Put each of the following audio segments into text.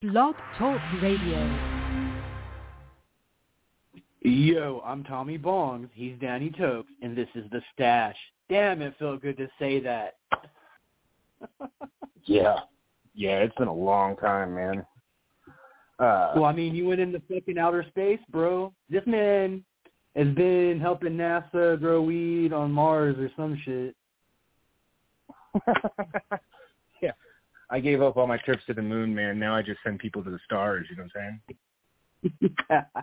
Blog Talk Radio. Yo, I'm Tommy Bongs, he's Danny Tokes, and this is The Stash. Damn, it felt good to say that. Yeah, it's been a long time, man. Well, I mean, you went into fucking outer space, bro. This man has been helping NASA grow weed on Mars or some shit. Yeah, I gave up all my trips to the moon, man. Now I just send people to the stars, you know what I'm saying?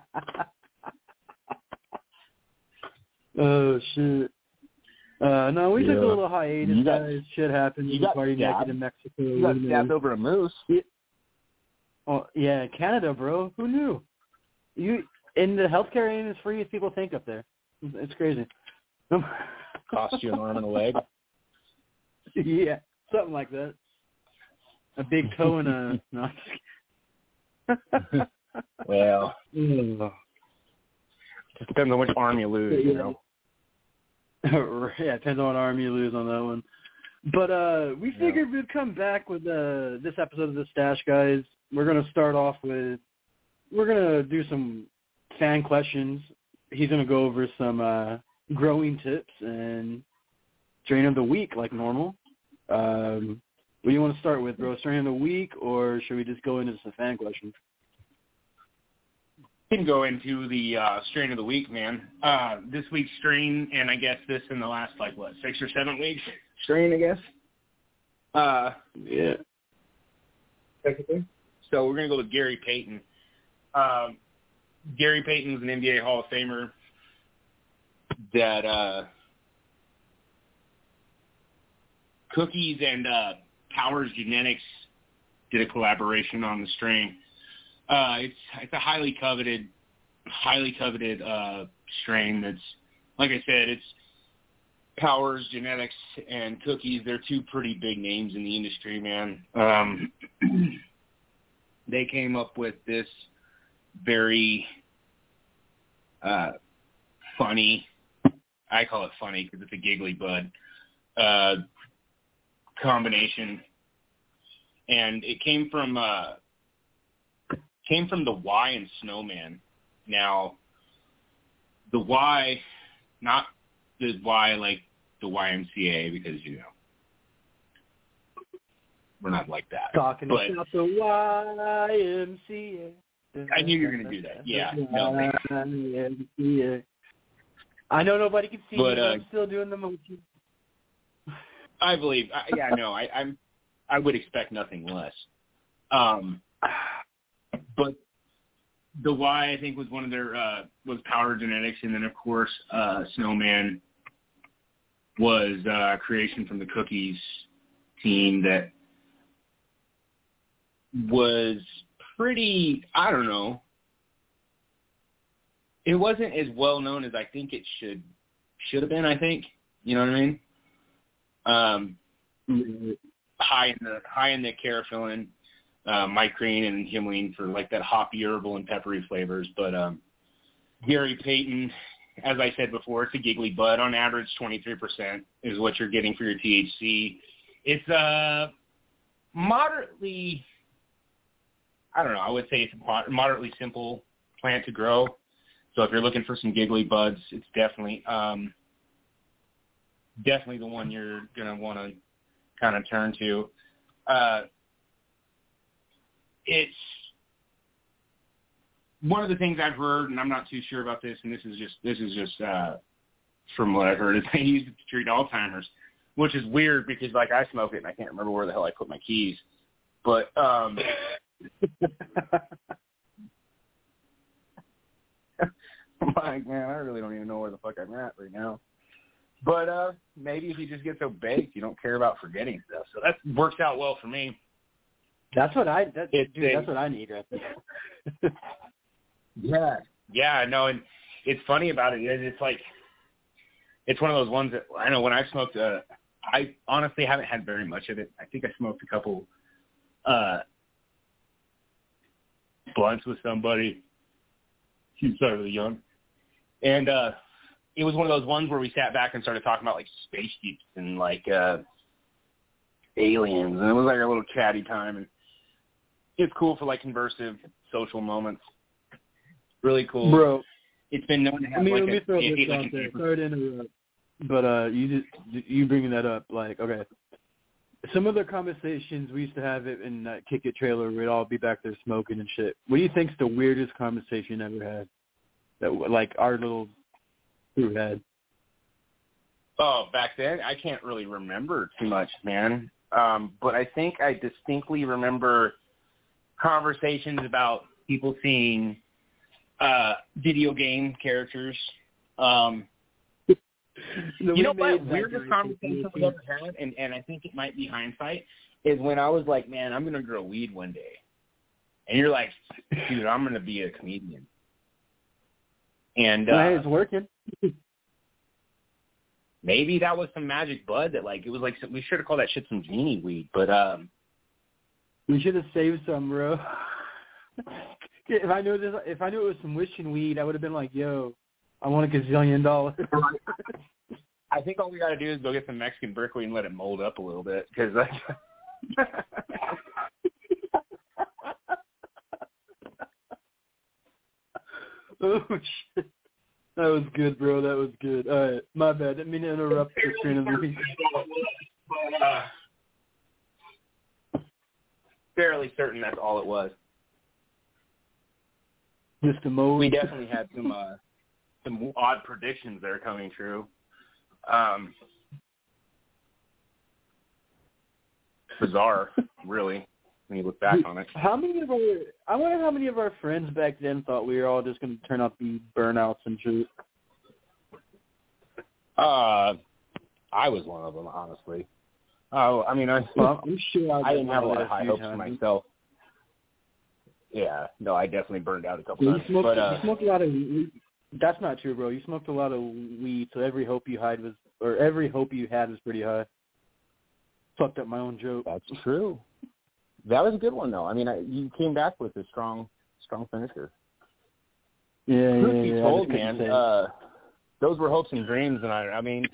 Oh, shit. No, we took a little hiatus, guys. Shit happened. You got party stabbed. naked in Mexico. You got stabbed over a moose. Oh, yeah, Canada, bro. Who knew? You in the healthcare ain't as free as people think up there. It's crazy. Cost you an arm and a leg. Yeah, something like that. A big toe and a... No. Well, just depends on which arm you lose, you know. Yeah, depends on what arm you lose on that one. But we figured we'd come back with this episode of The Stash, guys. We're going to start off with... We're going to do some fan questions. He's going to go over some growing tips and strain of the week like normal. What do you want to start with, bro? Strain of the week, or should we just go into some fan questions? We can go into the strain of the week, man. This week's strain, and I guess this in the last, 6 or 7 weeks strain, I guess. Yeah. Technically. So we're going to go with Gary Payton. Gary Payton's an NBA Hall of Famer that Cookies and Powers Genetics did a collaboration on the strain. It's a highly coveted strain that's, like I said, it's Powers Genetics and Cookies. They're two pretty big names in the industry, man. They came up with this very funny, I call it funny because it's a giggly bud, combination. And it came from the Y and Snowman. Now, the Y, not the Y like the YMCA, because, we're not like that. Talking about the YMCA. I knew you were going to do that. Yeah. No, YMCA. I know nobody can see me, but I'm still doing the motion. I believe. I would expect nothing less. But the Y, I think, was one of their was Power Genetics, and then of course Snowman was a creation from the Cookies team that was pretty. I don't know. It wasn't as well known as I think it should have been. I think, you know what I mean. High in the carotene. Mycrene and Himline for that hoppy, herbal, and peppery flavors. But Gary Payton, as I said before, it's a giggly bud. On average, 23% is what you're getting for your THC. It's moderately, I don't know, I would say it's a moderately simple plant to grow. So if you're looking for some giggly buds, it's definitely the one you're going to want to kind of turn to. It's one of the things I've heard, and I'm not too sure about this, and this is just from what I've heard, is they use it to treat Alzheimer's, which is weird because I smoke it and I can't remember where the hell I put my keys. But man, I really don't even know where the fuck I'm at right now. But maybe if you just get so baked, you don't care about forgetting stuff. So that works out well for me. That's what I need right there. Yeah, no, and it's funny about it. It's one of those ones that I know when I've smoked. I honestly haven't had very much of it. I think I smoked a couple blunts with somebody. He was really young, and it was one of those ones where we sat back and started talking about spaceships and aliens, and it was a little chatty time. And It's cool for, like, conversive social moments. Really cool. Bro. It's been known to have, let me throw this out there. Sorry to interrupt. But you bringing that up, like, okay. Some of the conversations we used to have in that Kick It trailer, we'd all be back there smoking and shit. What do you think's the weirdest conversation you ever had that, like, our little crew had? Oh, back then? I can't really remember too much, man. But I think I distinctly remember conversations about people seeing video game characters. You know what? Weirdest conversation I've ever had, and I think it might be hindsight, is when I was like, man, I'm going to grow weed one day. And you're like, dude, I'm going to be a comedian. And hey, it's working. Maybe that was some magic bud that, like, it was like, we should have called that shit some genie weed, but we should have saved some, bro. If I knew it was some wishing weed, I would have been like, yo, I want $1 gazillion. I think all we got to do is go get some Mexican brickweed and let it mold up a little bit, because like, oh shit, that was good, bro. That was good. All right, my bad. Didn't mean to interrupt the train of the fairly certain that's all it was. Just a mode. We definitely had some odd predictions that are coming true. Bizarre, really, when you look back on it. I wonder how many of our friends back then thought we were all just going to turn out to be burnouts and shit. I was one of them, honestly. Oh, I mean, I'm sure I didn't have a lot of high hopes for myself. Yeah, no, I definitely burned out a couple times. You smoked a lot of weed. That's not true, bro. You smoked a lot of weed, so every hope you had was pretty high. Fucked up my own joke. That's true. That was a good one, though. I mean, you came back with a strong finisher. Yeah. Truth be told, man, those were hopes and dreams, and I mean,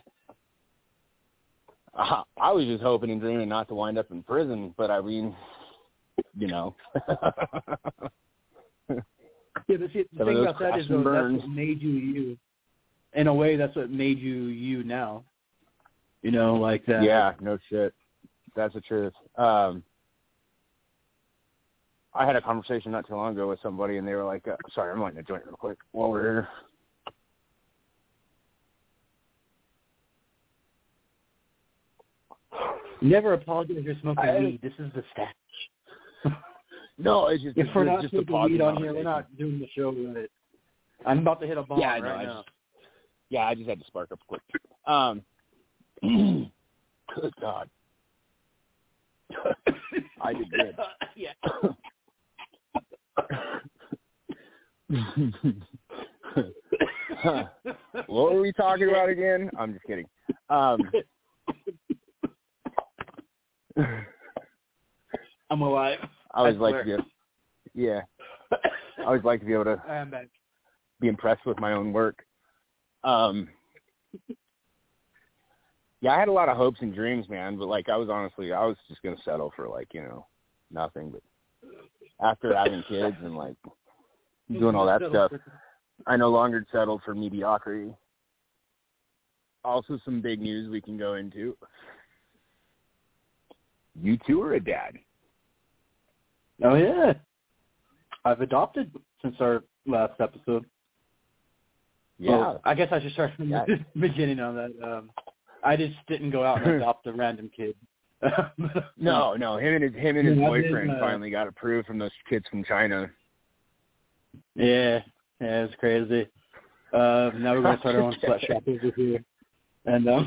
I was just hoping and dreaming not to wind up in prison, but I mean, you know. Yeah, but see, the thing about that is, though, that's what made you you. In a way, that's what made you you now. You know, like that. Yeah, no shit. That's the truth. I had a conversation not too long ago with somebody, and they were like, sorry, I'm lighting a joint real quick while we're here. Never apologize for smoking weed. This is the stash. No, it's just if we're not just smoking weed on here, we're not doing the show right. I'm about to hit a bomb right now. I just had to spark up quick. Good God. I did good. Yeah. What were we talking about again? I'm just kidding. I'm alive. I always like to be able to be impressed with my own work. Yeah, I had a lot of hopes and dreams, man, but like I was just gonna settle for like, you know, nothing. But after having kids and like doing all that stuff, I no longer settled for mediocrity. Also, some big news we can go into. You too are a dad. Oh yeah, I've adopted since our last episode. Yeah, well, I guess I should start from the beginning on that. I just didn't go out and adopt a random kid. No, him and his boyfriend finally got approved from those kids from China. Yeah, it was crazy. Now we're gonna start our own sweatshop over here, and well,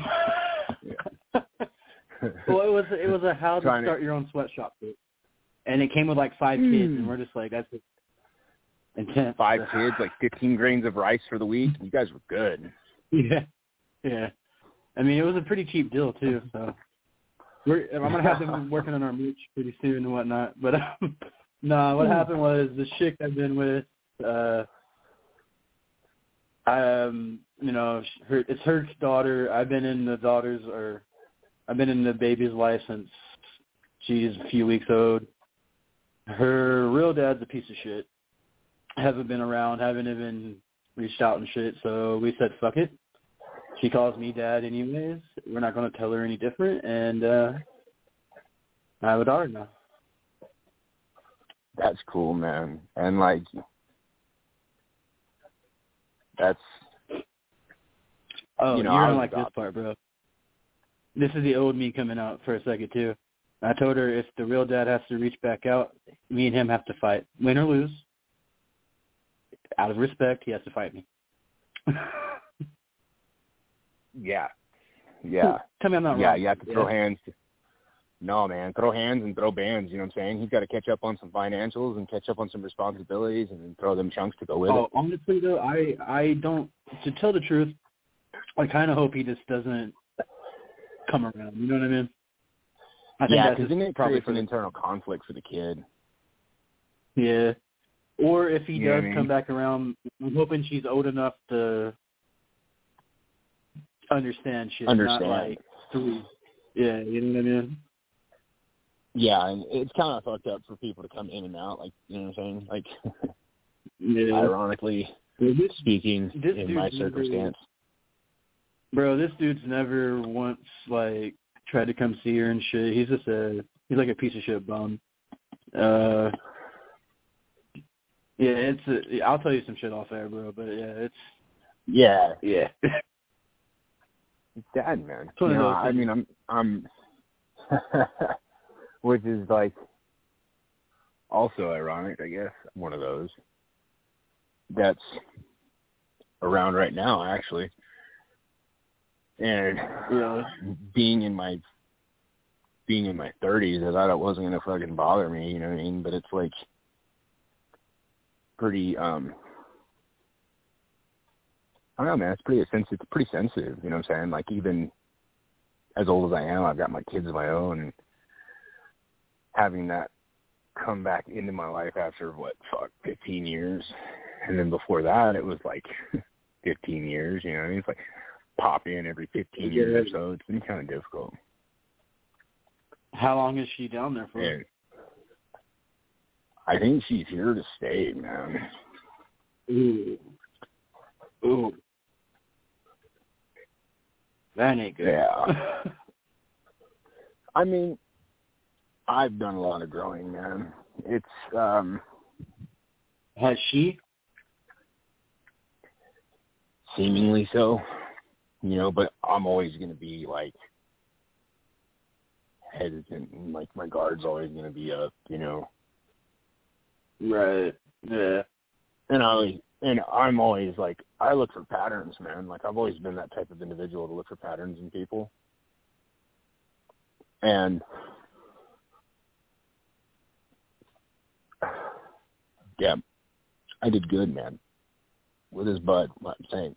it was a how to start your own sweatshop book, and it came with like 5 kids, and we're just like, that's intense. 5 kids, like 15 grains of rice for the week. You guys were good. Yeah. I mean, it was a pretty cheap deal too. So I'm gonna have them working on our merch pretty soon and whatnot. But no, what happened was the chick I've been with, you know, it's her daughter. I've been in the baby's life since she's a few weeks old, her real dad's a piece of shit. Haven't been around, haven't even reached out and shit, so we said, fuck it. She calls me dad anyways. We're not going to tell her any different, and I have a daughter now. That's cool, man. And, like, that's... Oh, you know, you're going to like this part, bro. This is the old me coming out for a second, too. I told her if the real dad has to reach back out, me and him have to fight. Win or lose. Out of respect, he has to fight me. Yeah. Tell me I'm not wrong. Yeah, you have to throw hands. No, man, throw hands and throw bands, you know what I'm saying? He's got to catch up on some financials and catch up on some responsibilities and then throw them chunks to go with it. Honestly, though, I don't, to tell the truth, I kind of hope he just doesn't come around. You know what I mean? I think because then it creates an internal conflict for the kid. Yeah. Or if he does come back around, I'm hoping she's old enough to understand shit. Not like 3. Yeah, you know what I mean? Yeah, and it's kind of fucked up for people to come in and out, like, you know what I'm saying? Like, ironically speaking, in my circumstance. Bro, this dude's never once, like, tried to come see her and shit. He's just he's like a piece of shit bum. Yeah, I'll tell you some shit off air, bro, but yeah, it's... Yeah. It's sad, man. You know, I mean, I'm which is, like, also ironic, I guess. I'm one of those that's around right now, actually. And being in my 30s, I thought it wasn't going to fucking bother me, you know what I mean? But it's, like, pretty, I don't know, man, it's pretty sensitive, you know what I'm saying? Like, even as old as I am, I've got my kids of my own, and having that come back into my life after, 15 years? And then before that, it was, like, 15 years, you know what I mean? It's like, pop in every 15 years or so. It's been kind of difficult. How long is she down there for? And I think she's here to stay, man. Ooh. That ain't good. Yeah. I mean, I've done a lot of growing, man. It's, Has she? Seemingly so. You know, but I'm always going to be, like, hesitant, and, like, my guard's always going to be up, you know. Right. Yeah. And I'm always, like, I look for patterns, man. Like, I've always been that type of individual to look for patterns in people. And, yeah, I did good, man, with his bud, what I'm saying.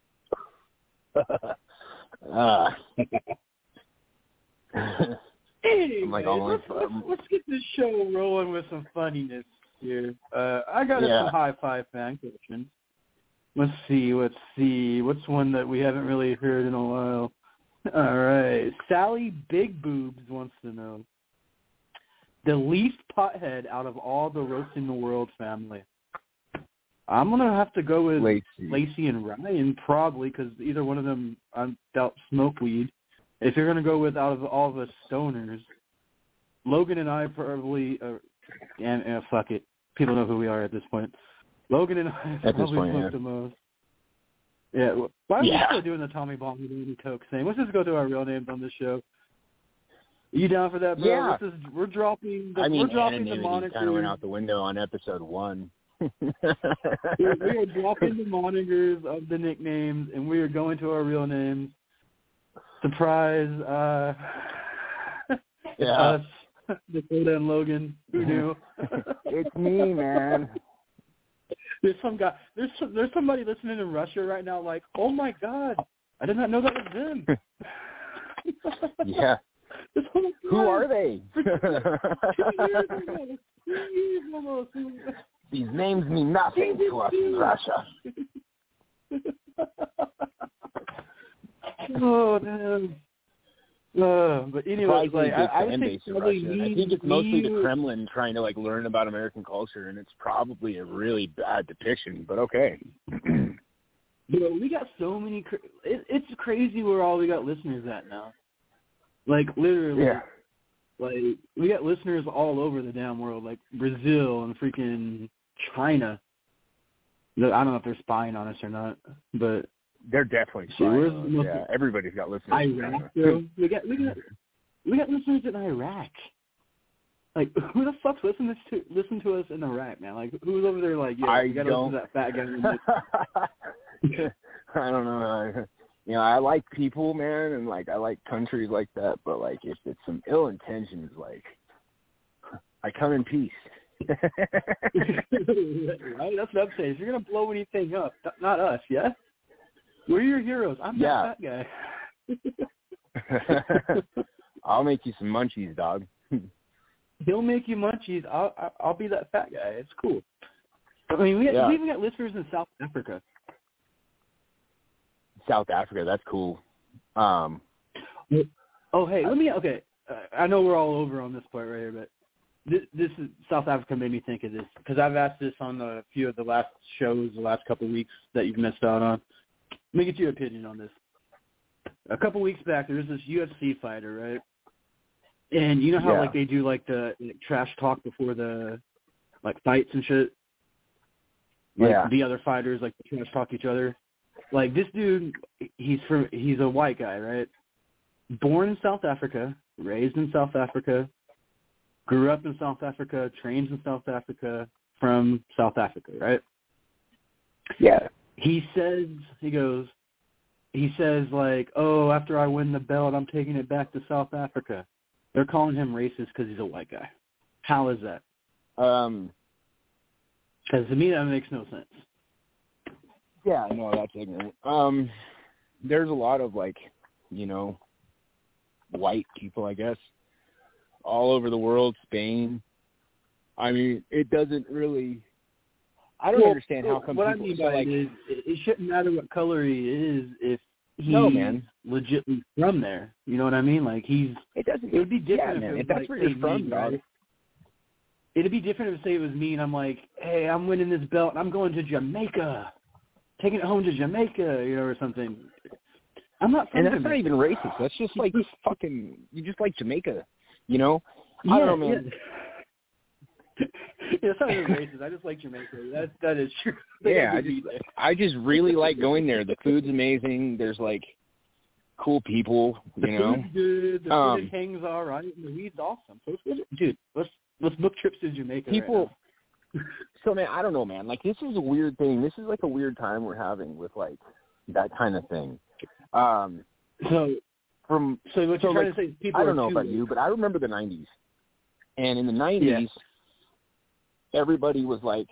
Anyway, I'm like let's get this show rolling with some funniness here. I got some high five fan questions. Let's see. What's one that we haven't really heard in a while? All right. Sally Big Boobs wants to know the least pothead out of all the Roasting the World family. I'm going to have to go with Lacey and Ryan, probably, because either one of them, I doubt, smoke weed. If you're going to go with out of all of us stoners, Logan and I probably, fuck it. People know who we are at this point. Logan and I probably smoke the most. Yeah. Why are we still doing the Tommy Bomb and Danny Toke thing? Let's just go through our real names on this show. Are you down for that, bro? Yeah. We're dropping the moniker. Kind of went out the window on episode 1. we are dropping the monikers of the nicknames, and we are going to our real names. Surprise, us, Dakota and Logan. Who knew? It's me, man. There's some guy. There's somebody listening in Russia right now, like, oh my God, I did not know that was them. Yeah. Who are they? 2 years ago. 2 years almost. These names mean nothing to us in Russia. Oh, man. But anyways, like I would think probably I think it's mostly the Kremlin trying to like learn about American culture, and it's probably a really bad depiction. But okay. Bro, we got so many. It's crazy where all we got listeners at now. Like literally, Yeah. Like we got listeners all over the damn world, like Brazil and freaking China. I don't know if they're spying on us or not, but they're definitely spying. Yeah, everybody's got listeners. Iraq, bro. We got listeners in Iraq. Like, who the fuck's listen to us in Iraq, man? Like, who's over there? Like, yeah, you gotta listen to that fat guy. I don't know. You know, I like people, man, and like I like countries like that. But like, if it's some ill intentions, like, I come in peace. Right? That's what I'm saying. If you're gonna blow anything up, not us, yeah. We're your heroes. I'm that fat guy. I'll make you some munchies, dog. He'll make you munchies. I'll be that fat guy. It's cool. I mean, we even got listeners in South Africa. South Africa, that's cool. Oh, hey, I know we're all over on this part right here, but this is South Africa made me think of this because I've asked this on a few of the last shows, the last couple of weeks that you've missed out on. Let me get your opinion on this. A couple weeks back, there was this UFC fighter, right? And you know how like they do like the trash talk before the like fights and shit. Like the other fighters like trash talk each other. Like this dude, he's a white guy, right? Born in South Africa, raised in South Africa, grew up in South Africa, trained in South Africa, from South Africa, right? Yeah. He says like, oh, after I win the belt, I'm taking it back to South Africa. They're calling him racist because he's a white guy. How is that? Because to me, that makes no sense. Yeah, no, that's ignorant. There's a lot of, like, you know, white people, I guess, all over the world, Spain. I mean, it doesn't really – I don't understand how come what people – I mean by it is it shouldn't matter what color he is if he's legitimately from there. You know what I mean? Like, it would be different if that's where you're from, dog. Right? It'd be different if, say, it was me and I'm like, hey, I'm winning this belt and I'm going to Jamaica. Taking it home to Jamaica, you know, or something. I'm not from Jamaica. And that's not even racist. That's just like fucking, you just like Jamaica, you know? I don't know, man. It's not even racist. I just like Jamaica. That is true. I just really like going there. The food's amazing. There's like cool people, you know? The food's good. The food hangs all right. And the weed's awesome. So dude, let's book trips to Jamaica. People. Right now. So, man, I don't know, man. Like, this is a weird thing. This is, like, a weird time we're having with, like, that kind of thing. So what you're trying to say is people I don't know about you, but I remember the 90s. And in the 90s, everybody was, like,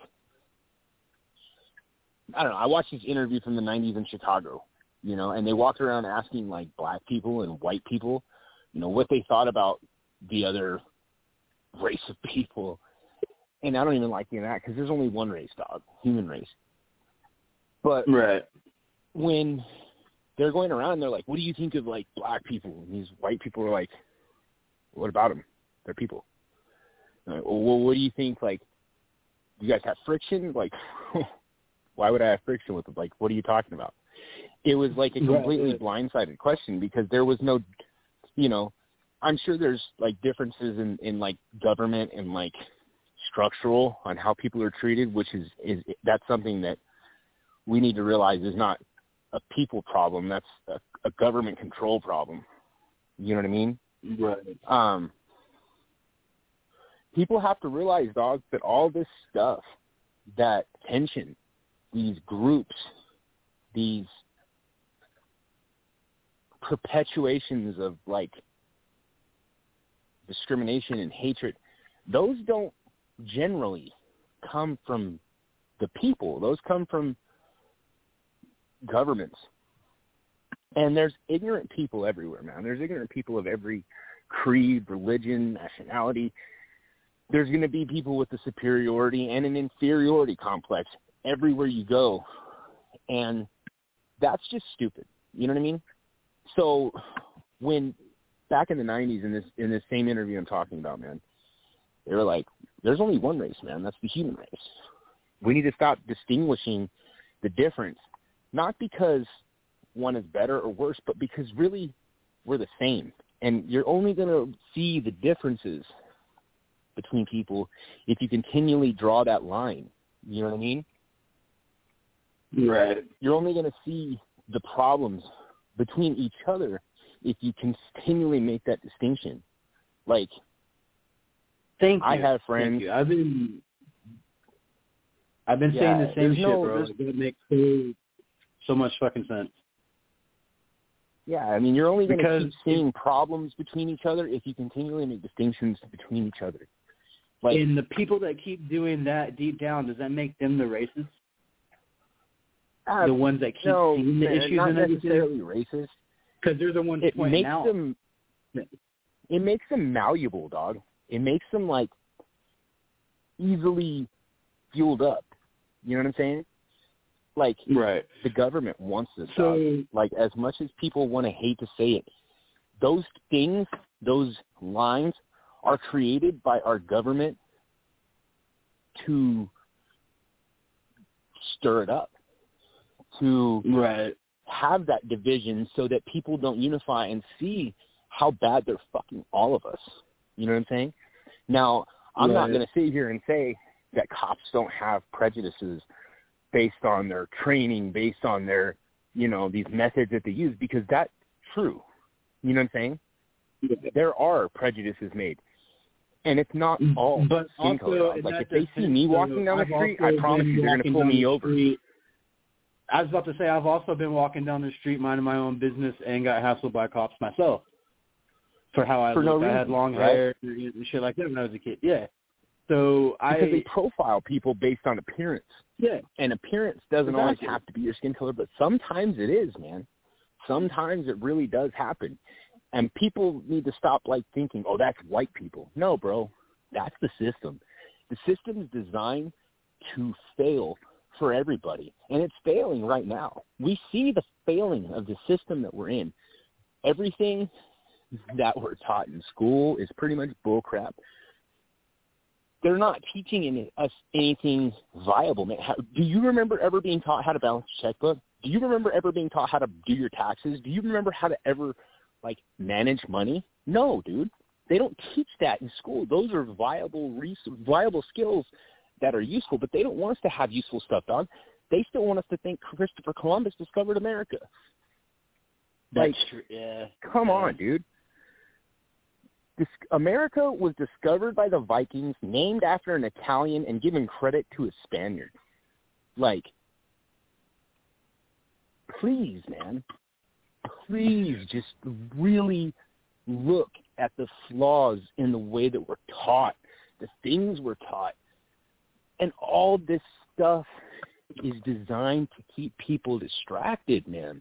I don't know. I watched this interview from the 90s in Chicago, you know, and they walked around asking, like, black people and white people, you know, what they thought about the other race of people. And I don't even like that because there's only one race, dog, human race. But when they're going around, they're like, what do you think of, like, black people? And these white people are like, what about them? They're people. Like, well, what do you think, like, you guys have friction? Like, why would I have friction with them? Like, what are you talking about? It was like a completely blindsided question because there was no, you know, I'm sure there's, like, differences in like, government and, like, structural on how people are treated, which is that's something that we need to realize is not a people problem. That's a government control problem. You know what I mean? Right. People have to realize, dog, that all this stuff, that tension, these groups, these perpetuations of, like, discrimination and hatred, those don't generally come from the people. Those come from governments. And there's ignorant people everywhere, man. There's ignorant people of every creed, religion, nationality. There's going to be people with a superiority and an inferiority complex everywhere you go. And that's just stupid. You know what I mean? So when back in the 90s in this same interview I'm talking about, man, they were like, there's only one race, man. That's the human race. We need to stop distinguishing the difference, not because one is better or worse, but because really we're the same. And you're only going to see the differences between people if you continually draw that line. You know what I mean? Right. You're only going to see the problems between each other if you continually make that distinction. Like, Thank you. I have friends. Thank you. I've been saying the same shit, bro. It makes so much fucking sense. Yeah, I mean, you're only going to keep seeing problems between each other if you continually make distinctions between each other. Like, and the people that keep doing that deep down, does that make them the racists? The ones that keep seeing the issues not and everything? necessarily racist. Because they're the ones pointing out. It makes them malleable, dog. It makes them, like, easily fueled up. You know what I'm saying? Like, right. The government wants this stuff. Like, as much as people want to hate to say it, those things, those lines are created by our government to stir it up, to have that division so that people don't unify and see how bad they're fucking all of us. You know what I'm saying? Now, I'm not going to sit here and say that cops don't have prejudices based on their training, based on their, you know, these methods that they use, because that's true. You know what I'm saying? Yeah. There are prejudices made. And it's not all skin color. Like, if they see me walking down the street, I promise you they're going to pull me over. I was about to say, I've also been walking down the street minding my own business and got hassled by cops myself for how I looked. No reason, I had long hair and shit like that when I was a kid. Yeah. So because they profile people based on appearance. Yeah. And appearance doesn't always have to be your skin color, but sometimes it is, man. Sometimes it really does happen. And people need to stop, like, thinking, oh, that's white people. No, bro. That's the system. The system is designed to fail for everybody. And it's failing right now. We see the failing of the system that we're in. Everything that we're taught in school is pretty much bullcrap. They're not teaching us anything viable, man. Do you remember ever being taught how to balance a checkbook? Do you remember ever being taught how to do your taxes? Do you remember how to ever, like, manage money? No, dude. They don't teach that in school. Those are viable skills that are useful, but they don't want us to have useful stuff, dog. They still want us to think Christopher Columbus discovered America. That's true. Yeah. Come on, dude. America was discovered by the Vikings, named after an Italian, and given credit to a Spaniard. Like, please, man. Please just really look at the flaws in the way that we're taught, the things we're taught. And all this stuff is designed to keep people distracted, man.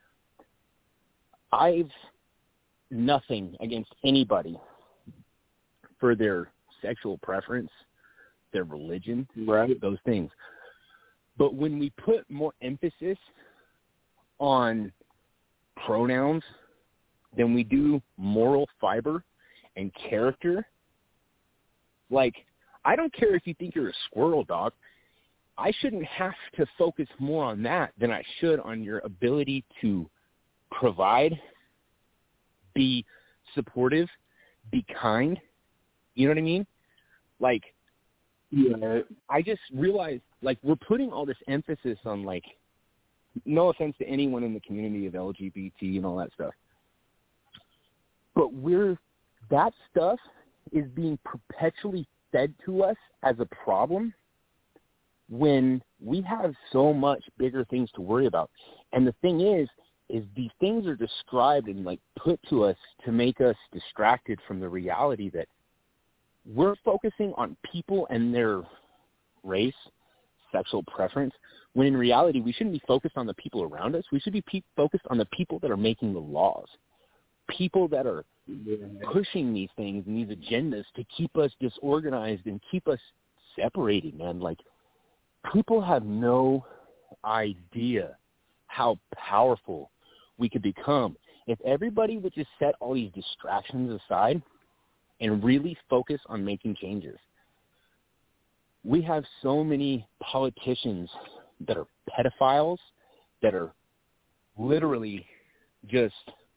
I've nothing against anybody for their sexual preference, their religion, those things. But when we put more emphasis on pronouns than we do moral fiber and character, like, I don't care if you think you're a squirrel, dog. I shouldn't have to focus more on that than I should on your ability to provide, be supportive, be kind. You know what I mean? Like, I just realized, like, we're putting all this emphasis on, like, no offense to anyone in the community of LGBT and all that stuff, but that stuff is being perpetually fed to us as a problem when we have so much bigger things to worry about. And the thing is these things are described and, like, put to us to make us distracted from the reality that we're focusing on people and their race, sexual preference, when in reality we shouldn't be focused on the people around us. We should be focused on the people that are making the laws, people that are pushing these things and these agendas to keep us disorganized and keep us separated, man. Like, people have no idea how powerful we could become If everybody would just set all these distractions aside and really focus on making changes. We have so many politicians that are pedophiles, that are literally just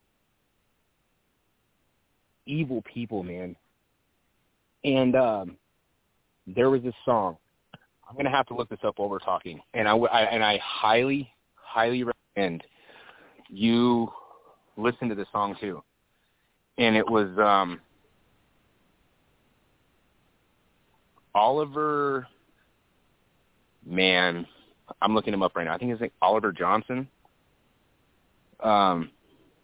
evil people, man. And there was this song. I'm going to have to look this up while we're talking. And I highly, highly recommend you listen to this song too. And it was Oliver, man, I'm looking him up right now. I think his name Oliver Johnson. Can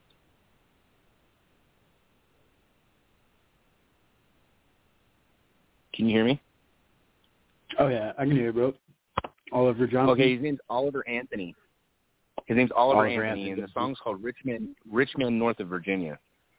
you hear me? Oh, yeah, I can hear you, bro. Oliver Johnson. Okay, his name's Oliver Anthony. His name's Oliver Anthony, and the song's called Richmond, North of Virginia.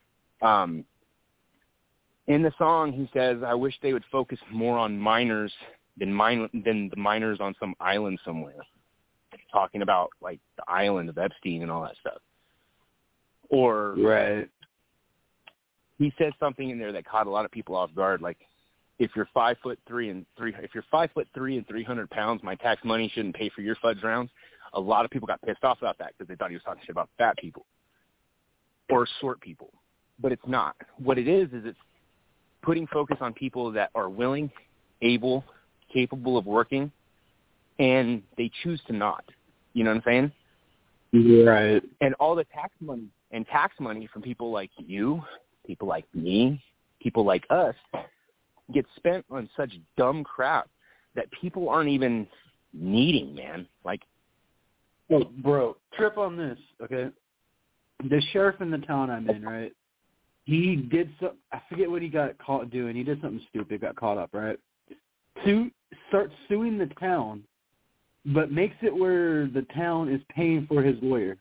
In the song, he says, I wish they would focus more on minors than the minors on some island somewhere. Talking about, like, the island of Epstein and all that stuff. Or right. He says something in there that caught a lot of people off guard, like, if you're 5'3" and 300 pounds, my tax money shouldn't pay for your fudge rounds. A lot of people got pissed off about that because they thought he was talking shit about fat people or short people. But it's not. What it is it's putting focus on people that are willing, able, capable of working, and they choose to not. You know what I'm saying? Right. And all the tax money from people like you, people like me, people like us, gets spent on such dumb crap that people aren't even needing, man. Like, oh, bro, trip on this, okay? The sheriff in the town I'm in, right? He did I forget what he got caught doing. He did something stupid, got caught up, right? Starts suing the town, but makes it where the town is paying for his lawyer.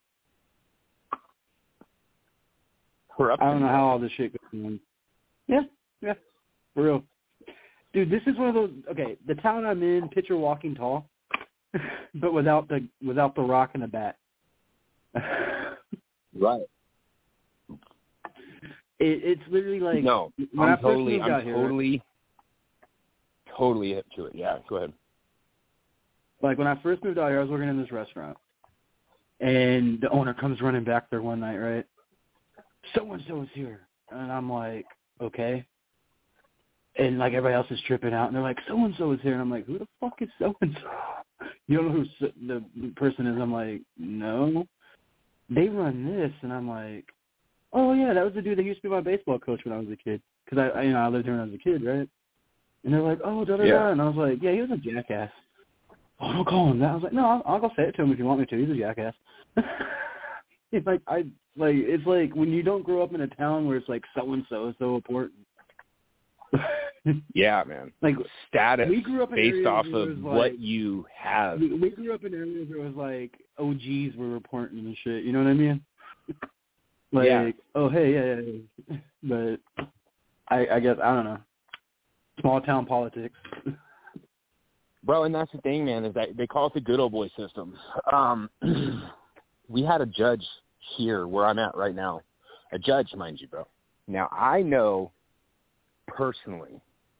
I don't know how all this shit goes on. Yeah, for real. Dude, this is one of those, okay, the town I'm in, picture Walking Tall, but without the rock and the bat. Right. It's literally like, no, when I'm I first moved out here, totally hip to it. Yeah, go ahead. Like, when I first moved out here, I was working in this restaurant, and the owner comes running back there one night, right? So-and-so is here. And I'm like, okay. And, like, everybody else is tripping out, and they're like, so-and-so is here. And I'm like, who the fuck is so-and-so? You don't know who the person is? I'm like, no. They run this, and I'm like, oh, yeah, that was the dude that used to be my baseball coach when I was a kid. Because, I lived here when I was a kid, right? And they're like, oh, da-da-da. Yeah. And I was like, yeah, he was a jackass. Oh, don't call him that. I was like, no, I'll go say it to him if you want me to. He's a jackass. It's like when you don't grow up in a town where it's like so-and-so is so important. Yeah, man. Like, status we grew up in based off of like, what you have. We grew up in areas where it was like OGs were reporting and shit. You know what I mean? Like, yeah. Oh, hey, yeah. But I guess, I don't know. Small town politics. Bro, and that's the thing, man, is that they call it the good old boy system. We had a judge here where I'm at right now. A judge, mind you, bro. Now, I know personally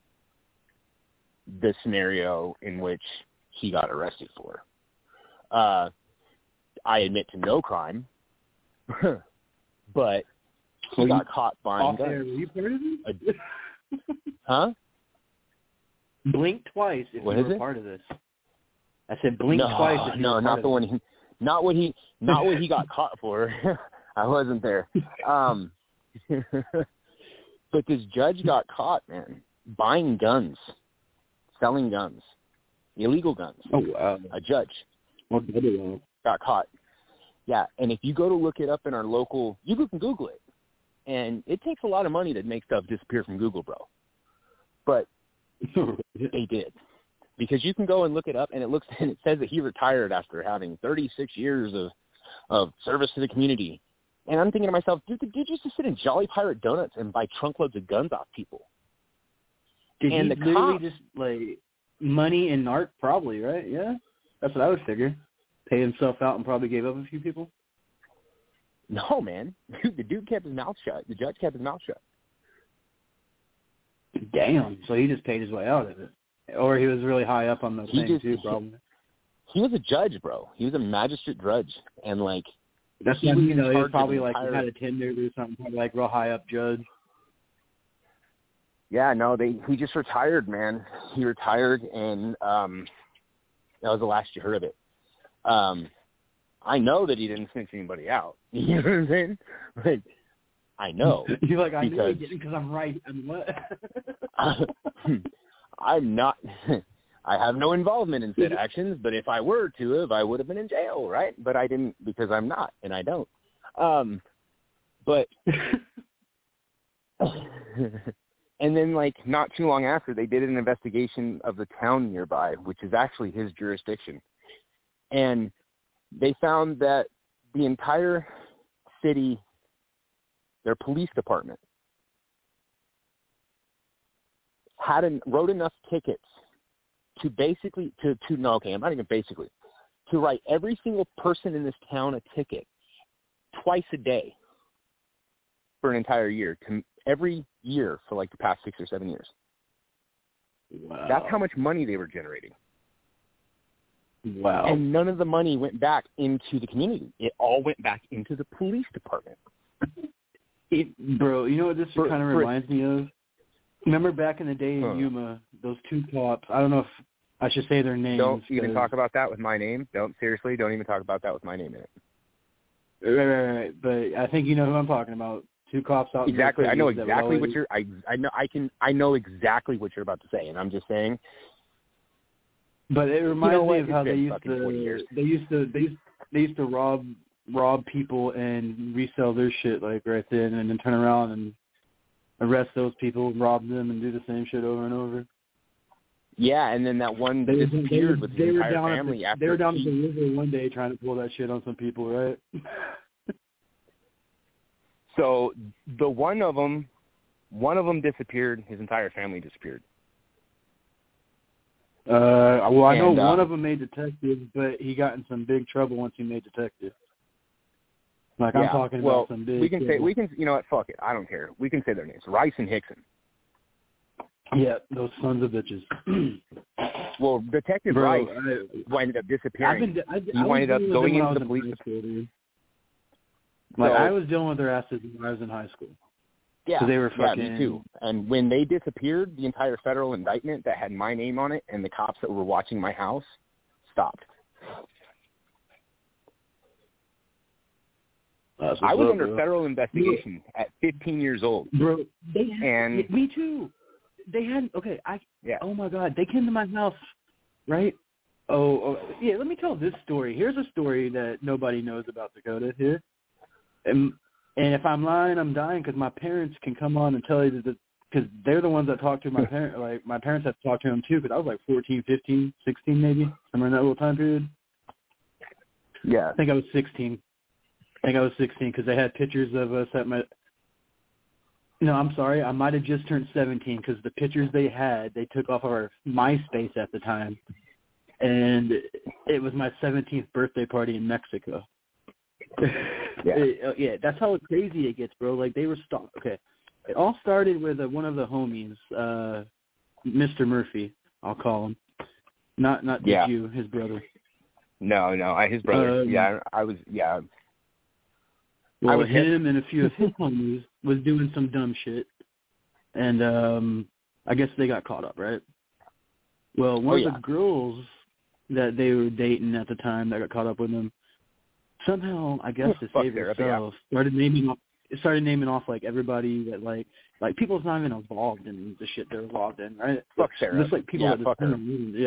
the scenario in which he got arrested for. I admit to no crime, but he got caught buying guns. Were you part of it? Huh? Blink twice if what you were it? Part of this. I said blink twice if you were not part the of one. Not what he got caught for. I wasn't there. But this judge got caught, man, buying guns, selling guns, illegal guns. Oh, wow. A judge got caught. Yeah, and if you go to look it up in our local, you can Google it. And it takes a lot of money to make stuff disappear from Google, bro. But they did. Because you can go and look it up, and it says that he retired after having 36 years of service to the community. And I'm thinking to myself, dude, the dude used to sit in Jolly Pirate Donuts and buy trunkloads of guns off people. Did and he the literally cops, just, like, money and narc? Probably, right? Yeah. That's what I would figure. Pay himself out and probably gave up a few people. No, man. The dude kept his mouth shut. The judge kept his mouth shut. Damn. So he just paid his way out of it. Or he was really high up on the thing, too, probably. He was a judge, bro. He was a magistrate judge. And, like, that's he what, was he was probably, like, he had a Tinder or something, probably, like, real high up judge. Yeah, no, he just retired, man. He retired, and that was the last you heard of it. I know that he didn't snitch anybody out. You know what I'm saying? Like, I know. You're like, I know he didn't because I'm right. I'm what? I'm not. I have no involvement in said actions, but if I were to have, I would have been in jail, right? But I didn't because I'm not, and I don't. But and then, like, not too long after, they did an investigation of the town nearby, which is actually his jurisdiction. And they found that the entire city, their police department, wrote enough tickets to basically, I'm not even basically, to write every single person in this town a ticket twice a day for an entire year, every year for like the past 6 or 7 years. Wow. That's how much money they were generating. Wow. And none of the money went back into the community. It all went back into the police department. Bro, you know what this kind of reminds me of? Remember back in the day in Yuma, those two cops, I don't know if I should say their names. Don't even talk about that with my name. Don't even talk about that with my name in it. Right. But I think you know who I'm talking about. Two cops out. Exactly. I know exactly what you're. I know exactly what you're about to say, and I'm just saying. But it reminds me of how they used to rob people and resell their shit like right then, and then turn around and arrest those people, rob them, and do the same shit over and over. Yeah, and then that one disappeared with his entire family. They were down at the river one day trying to pull that shit on some people, right? So one of them disappeared. His entire family disappeared. Well, I know one of them made detective, but he got in some big trouble once he made detective. Like, I'm talking about some big. We can, you know what? Fuck it. I don't care. We can say their names: Rice and Hickson. Yeah, those sons of bitches. Well, Detective Rice ended up disappearing. He ended up going into the police department. I was dealing with their asses when I was in high school. Yeah, they were fucking... me too. And when they disappeared, the entire federal indictment that had my name on it and the cops that were watching my house stopped. I was under federal investigation at 15 years old. Bro, me too. They had, oh my God, they came to my house, right? Yeah, let me tell this story. Here's a story that nobody knows about Dakota here. And if I'm lying, I'm dying, because my parents can come on and tell you that, because they're the ones that talk to my parents. Like, my parents have to talk to them too, because I was like 14, 15, 16 maybe, somewhere in that little time period. Yeah. I think I was 16. Because they had pictures of us at my... No, I'm sorry. I might have just turned 17, because the pictures they took off our MySpace at the time. And it was my 17th birthday party in Mexico. Yeah, that's how crazy it gets, bro. Like, they were okay. It all started with one of the homies, Mr. Murphy, I'll call him. Not you, his brother. No, his brother. Well, him and a few of his homies was doing some dumb shit, and I guess they got caught up, right? Well, one of the girls that they were dating at the time that got caught up with them, somehow, I guess, to save herself, started naming off like everybody that like people's not even involved in the shit they're involved in, right? Fuck Sarah. Just like people that are yeah.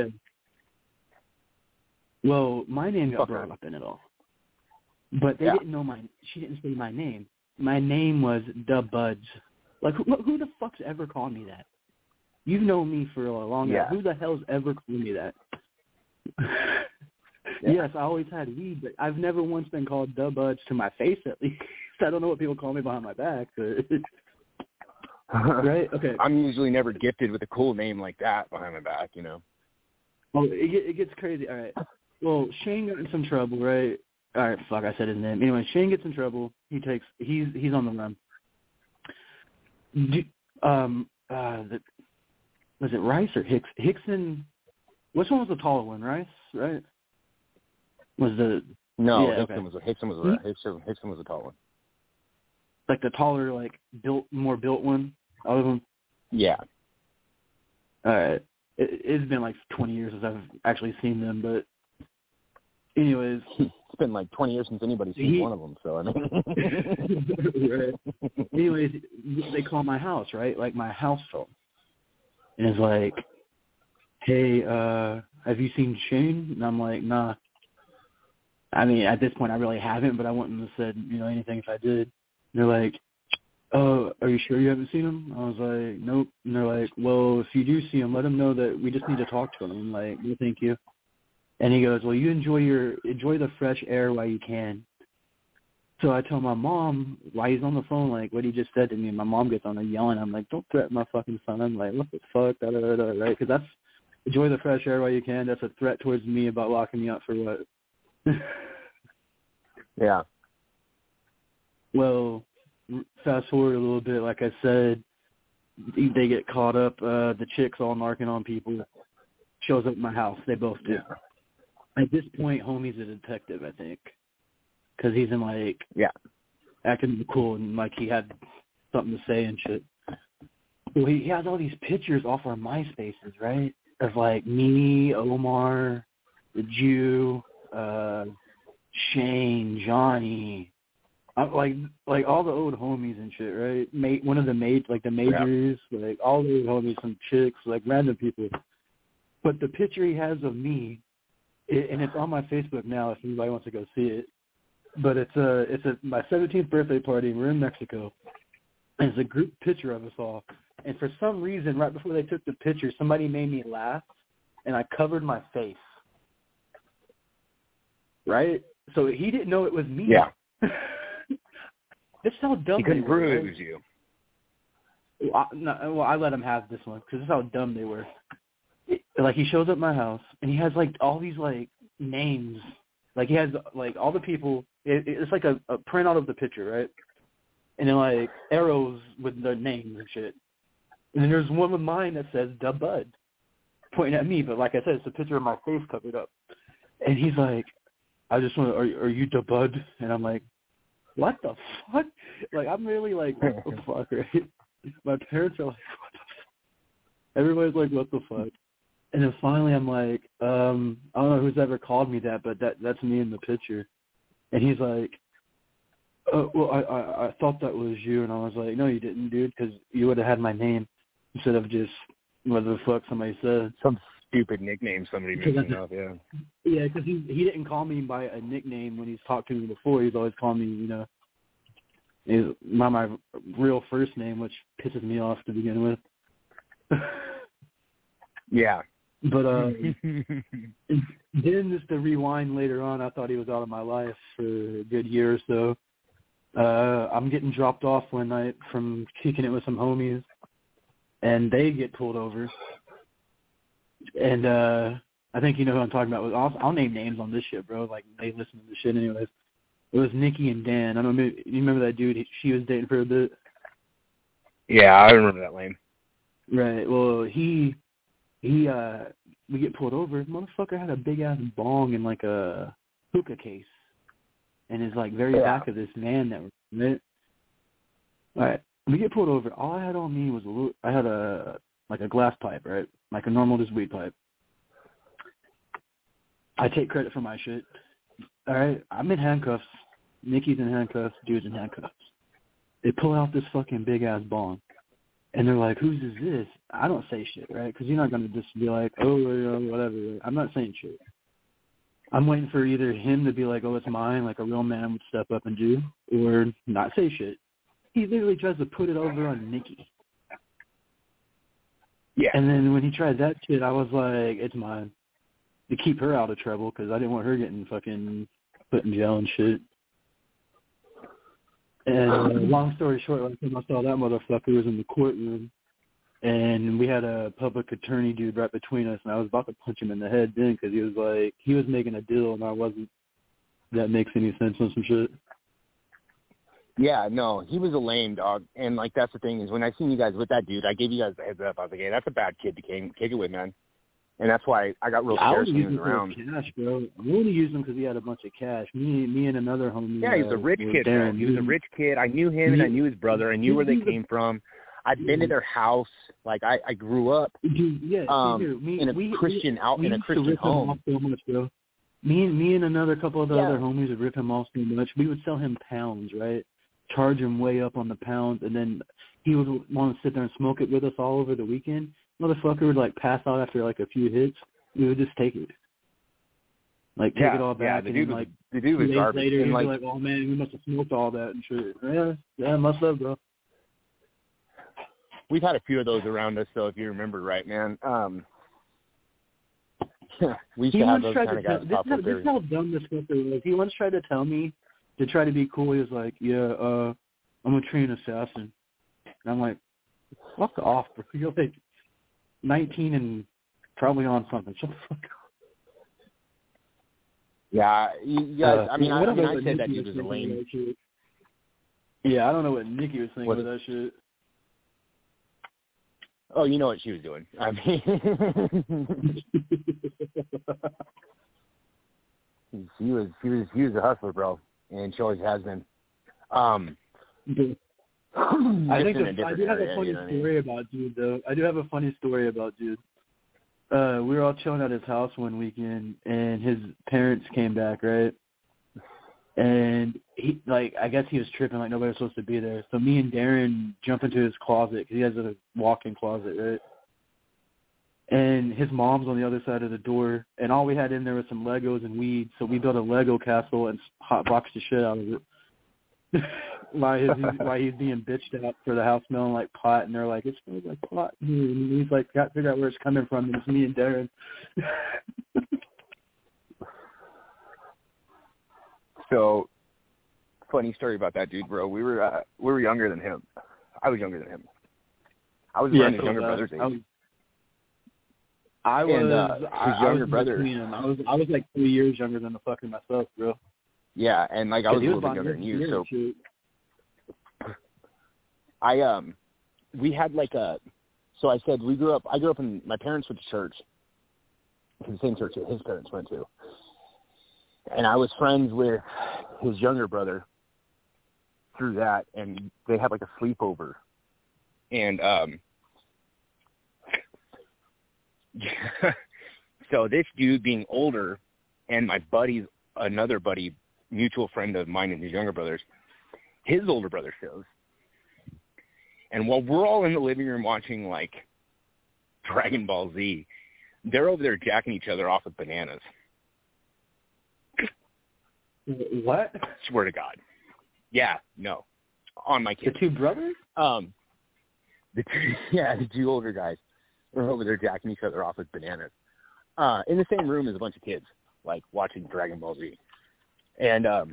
Well, my name got brought up in it all, but they didn't know she didn't say my name. My name was The Buds. Like, who the fuck's ever called me that? You've known me for a long time. Who the hell's ever called me that? Yes, I always had weed, but I've never once been called The Buds to my face, at least. I don't know what people call me behind my back, but... Right? Okay. I'm usually never gifted with a cool name like that behind my back, you know. Oh, it gets crazy. All right. Well, Shane got in some trouble, right? all right, fuck, I said his name. Anyway, Shane gets in trouble. He's on the run. Was it Rice or Hicks? Hickson. Which one was the taller one? Rice, right? Was the no? Yeah, Hickson okay. Hickson was a tall one. Like the taller, like more built one out of them. Yeah. All right. It's been like 20 years since I've actually seen them, but anyways, it's been like 20 years since anybody's seen one of them. So I mean, right. Anyways, they call my house, right? Like my house phone, and it's like, "Hey, have you seen Shane?" And I'm like, "Nah." I mean, at this point, I really haven't, but I wouldn't have said anything if I did. And they're like, "Oh, are you sure you haven't seen him?" I was like, "Nope." And they're like, "Well, if you do see him, let him know that we just need to talk to him." I'm like, "No, thank you." And he goes, "Well, you enjoy the fresh air while you can." So I tell my mom while he's on the phone, like, what he just said to me, and my mom gets on there yelling. I'm like, "Don't threaten my fucking son." I'm like, "What the fuck?" Da, da, da, da, right? Because that's enjoy the fresh air while you can. That's a threat towards me about locking me up for what? Yeah. Well, fast forward a little bit. Like I said, they get caught up. The chick's all narking on people. Shows up at my house. They both do. Yeah. At this point, homie's a detective, I think, because he's in like acting cool and like he had something to say and shit. Well, he has all these pictures off our MySpaces, right? Of like me, Omar, the Jew, Shane, Johnny, like all the old homies and shit, right? One of the majors, like all the old homies, some chicks, like random people. But the picture he has of me, and it's on my Facebook now if anybody wants to go see it. But it's my 17th birthday party. We're in Mexico. And it's a group picture of us all. And for some reason, right before they took the picture, somebody made me laugh, and I covered my face. Right? So he didn't know it was me. Yeah. This is how dumb he couldn't they were. prove Right? it was you. I let him have this one because this is how dumb they were. Like he shows up at my house and he has like all these like names. Like he has like all the people. It's like a printout of the picture, right? And then like arrows with their names and shit. And then there's one with mine that says "Da Bud," pointing at me. But like I said, it's a picture of my face covered up. And he's like, "I just want to. Are you Da Bud?" And I'm like, "What the fuck?" Like I'm really like, "What the fuck?" Right? My parents are like, "What the fuck?" Everybody's like, "What the fuck?" And then finally I'm like, I don't know who's ever called me that, but that's me in the picture. And he's like, "Oh, well, I thought that was you." And I was like, "No, you didn't, dude, because you would have had my name instead of just whatever the fuck somebody said." Some stupid nickname somebody mixing up, yeah. Yeah, because he didn't call me by a nickname when he's talked to me before. He's always called me, by my real first name, which pisses me off to begin with. Yeah. But then just to rewind later on, I thought he was out of my life for a good year or so. I'm getting dropped off one night from kicking it with some homies, and they get pulled over. And I think you know who I'm talking about. I'll name names on this shit, bro. Like, they listen to this shit anyways. It was Nikki and Dan. I don't know. You remember that dude she was dating for a bit? Yeah, I remember that lane. Right. Well, we get pulled over. Motherfucker had a big ass bong in like a hookah case, and is like very back of this van that was in it. All right, we get pulled over. All I had on me was I had a glass pipe, right, like a normal just weed pipe. I take credit for my shit. All right, I'm in handcuffs. Nikki's in handcuffs. Dude's in handcuffs. They pull out this fucking big ass bong. And they're like, "Whose is this?" I don't say shit, right? Because you're not going to just be like, "Oh, whatever." I'm not saying shit. I'm waiting for either him to be like, "Oh, it's mine," like a real man would step up and do, or not say shit. He literally tries to put it over on Nikki. Yeah. And then when he tried that shit, I was like, "It's mine," to keep her out of trouble because I didn't want her getting fucking put in jail and shit. And long story short, last time I saw that motherfucker was in the courtroom, and we had a public attorney dude right between us, and I was about to punch him in the head then because he was making a deal and I wasn't. that makes any sense on some shit. Yeah, no, he was a lame dog. And, like, that's the thing is when I seen you guys with that dude, I gave you guys the heads up. I was like, hey, that's a bad kid to kick it with, man. And that's why I got real scared when he was around. Cash, bro. I only used him because he had a bunch of cash. Me and another homie. Yeah, he was a rich kid, bro. He was a rich kid. I knew him and I knew his brother. I knew where they came from. I'd been to their house. Like, I grew up in a Christian home. So much, bro. Me and another couple of the other homies would rip him off so much. We would sell him pounds, right? Charge him way up on the pounds, and then he would want to sit there and smoke it with us all over the weekend. Motherfucker would, like, pass out after, like, a few hits. We would just take it. Like, take it all back. The and dude then, like, the dude was garbage. Later, and, he'd be like, oh, man, we must have smoked all that and shit. Yeah, must have, bro. We've had a few of those around us, though, if you remember right, man. We used to have those kind of guys pop up there. This is how dumb this fucker was. He once tried to tell me to try to be cool. He was like, I'm a trained assassin. And I'm like, fuck off, bro. You're like 19 and probably on something. Shut the fuck up. Yeah, you guys, I said that dude was a lame. Yeah, I don't know what Nikki was thinking of that shit. Oh, you know what she was doing. I mean, he was a hustler, bro, and she always has been. I do have a funny story about dude, though. I do have a funny story about dude. We were all chilling at his house one weekend, and his parents came back, right? And he, like, I guess he was tripping, like nobody was supposed to be there. So me and Darren jump into his closet because he has a walk-in closet, right? And his mom's on the other side of the door, and all we had in there was some Legos and weed. So we built a Lego castle and hotboxed the shit out of it. While he's being bitched out for the house smelling like pot, and they're like, it smells like pot. And he's like, got to figure out where it's coming from. And it's me and Darren. So, funny story about that dude, bro. We were younger than him. I was younger than him. I was around his younger brother's age. I was his younger brother. I was like 3 years younger than the fucking myself, bro. Yeah, and like I was a little bit younger than you, so we had like so I said I grew up in, my parents went to church, the same church that his parents went to. And I was friends with his younger brother through that, and they had like a sleepover. And so this dude being older, and my another buddy, mutual friend of mine and his younger brothers, his older brother shows. And while we're all in the living room watching like Dragon Ball Z, they're over there jacking each other off with bananas. What? Swear to God. Yeah, no. On my kids. The two brothers? The two older guys were over there jacking each other off with bananas. In the same room as a bunch of kids, like watching Dragon Ball Z. And I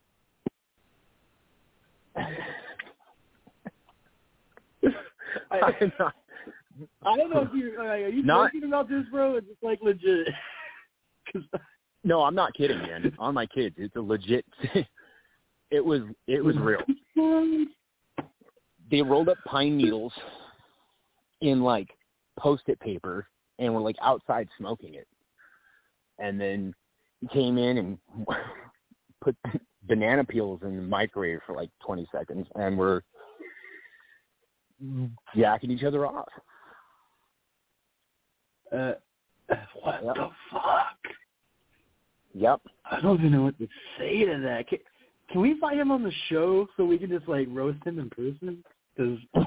don't know if are you joking about this, bro? It's like legit. No, I'm not kidding, man. On my kids, it's a legit. It was real. They rolled up pine needles in like Post-it paper and were like outside smoking it, and then came in and put banana peels in the microwave for like 20 seconds, and were jacking each other off. What the fuck? Yep. I don't even know what to say to that. Can we find him on the show so we can just like roast him in person? Because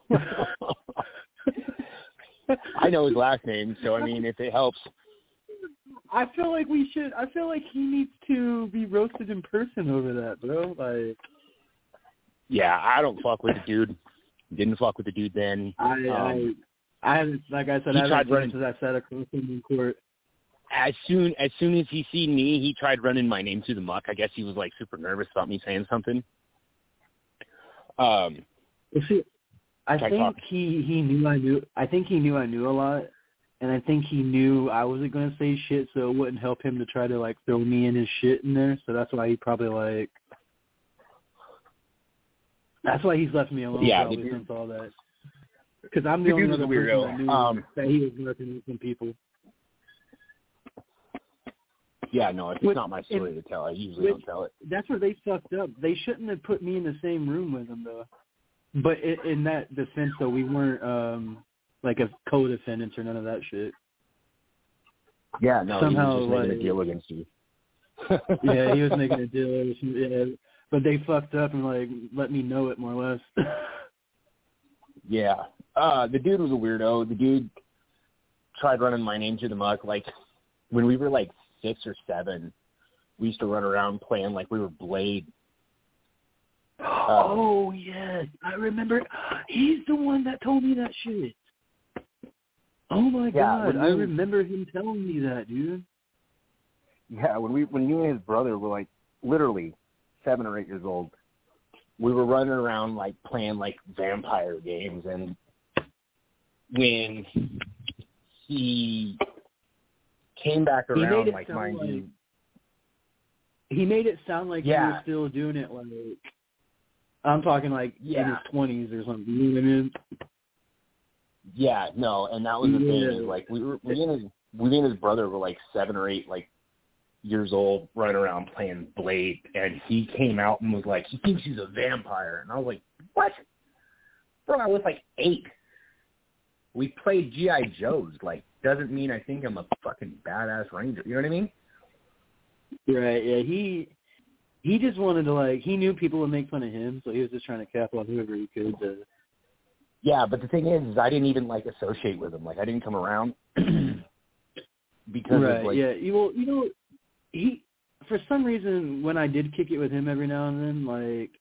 I know his last name, so I mean, if it helps. I feel like we should. I feel like he needs to be roasted in person over that, bro. Like, yeah, I don't fuck with the dude. Didn't fuck with the dude then. I haven't, like I said, I haven't seen since I sat across him in court. As soon as he seen me, he tried running my name through the muck. I guess he was like super nervous about me saying something. See, I think he knew I knew. I think he knew I knew a lot, and I think he knew I wasn't going to say shit, so it wouldn't help him to try to, like, throw me and his shit in there. So that's why he probably, like, that's why he's left me alone probably since all that. Because I'm the only other person that knew that he was working with some people. Yeah, no, it's not my story to tell. I usually don't tell it. That's where they fucked up. They shouldn't have put me in the same room with him, though. But in that defense, though, we weren't like a co-defendants or none of that shit. Yeah, no, somehow, he was just making a deal against you. Yeah, he was making a deal. Yeah, but they fucked up and, like, let me know it more or less. Yeah. The dude was a weirdo. The dude tried running my name through the muck. Like, when we were, like, 6 or 7, we used to run around playing like we were Blade. Oh, yes. I remember. He's the one that told me that shit. Oh, my God. I remember him telling me that, dude. Yeah, when you and his brother were, like, literally 7 or 8 years old, we were running around, like, playing, like, vampire games. And when he came back around, like, mind you. He made it sound like he was still doing it, like, I'm talking, like, in his 20s or something. You know what I mean? Yeah, no, and that was the thing. Is, like, me and his brother were, like, 7 or 8, like, years old, running around playing Blade, and he came out and was like, he thinks he's a vampire. And I was like, what? Bro, I was, like, 8. We played G.I. Joes, like, doesn't mean I think I'm a fucking badass ranger. You know what I mean? Right, yeah. He just wanted to, like, he knew people would make fun of him, so he was just trying to cap on whoever he could. Yeah, but the thing is I didn't even, like, associate with him. Like, I didn't come around because of, like... Yeah, well, you know, he, for some reason, when I did kick it with him every now and then, like,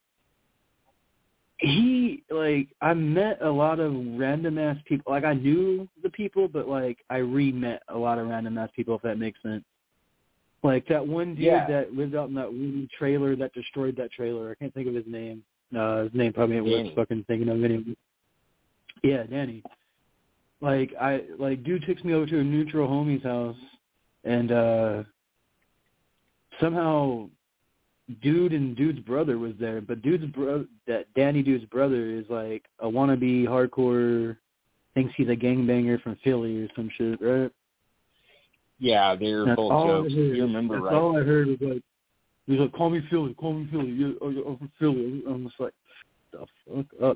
I met a lot of random-ass people. Like, I knew the people, but, like, I re-met a lot of random-ass people, if that makes sense. Like, that one dude that lived out in that one trailer that destroyed that trailer. I can't think of his name. His name probably ain't worth fucking thinking of anyway. Yeah, Danny. Like, dude takes me over to a neutral homie's house, and somehow dude and dude's brother was there, but Danny dude's brother is like a wannabe hardcore, thinks he's a gangbanger from Philly or some shit, right? Yeah, they're both jokes. You remember, right? That's all I heard was like, he was like, call me Philly. Yeah, I'm from Philly. I'm just like, the fuck up.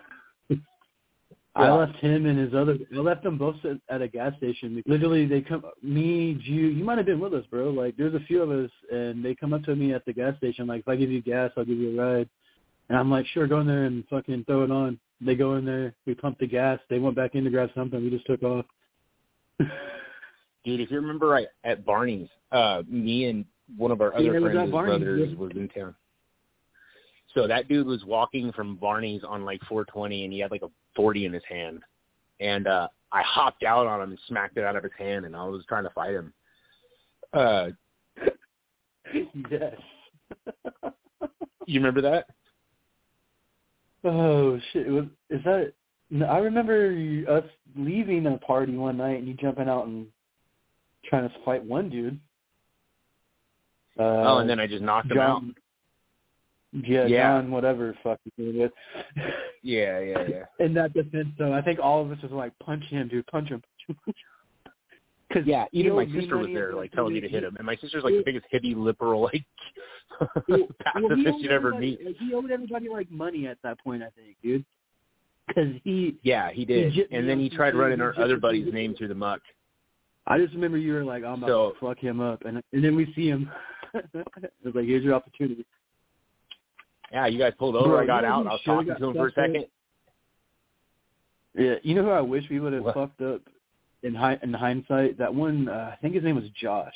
I left him and I left them both at a gas station. Literally, they come, me, you might have been with us, bro. Like, there's a few of us, and they come up to me at the gas station, like, if I give you gas, I'll give you a ride. And I'm like, sure, go in there and fucking throw it on. They go in there, we pump the gas, they went back in to grab something, we just took off. Dude, if you remember right, at Barney's, me and one of our other friends' brothers was in town. So that dude was walking from Barney's on, like, 420, and he had, like, a 40 in his hand. And I hopped out on him and smacked it out of his hand, and I was trying to fight him. Yes. You remember that? Oh, shit. I remember us leaving a party one night, and you jumping out and trying to fight one dude. And then I just knocked him out. Yeah, John, whatever fuck his name is. Yeah. In that defense, though, I think all of us was like, punch him, dude, punch him. Cause even my sister was there, like, telling me to hit him. And my sister's, like, the biggest hippie liberal, like, pacifist you'd ever meet. Like, he owed everybody, like, money at that point, I think, dude. Because he... Yeah, he did. And then he tried running our other buddy's name through the muck. I just remember you were like, I'm about to fuck him up. And then we see him. It was like, here's your opportunity. Yeah, you guys pulled over. Bro, I got out. I was talking to him for a second. Yeah, you know who I wish we would have fucked up in hindsight? That one, I think his name was Josh.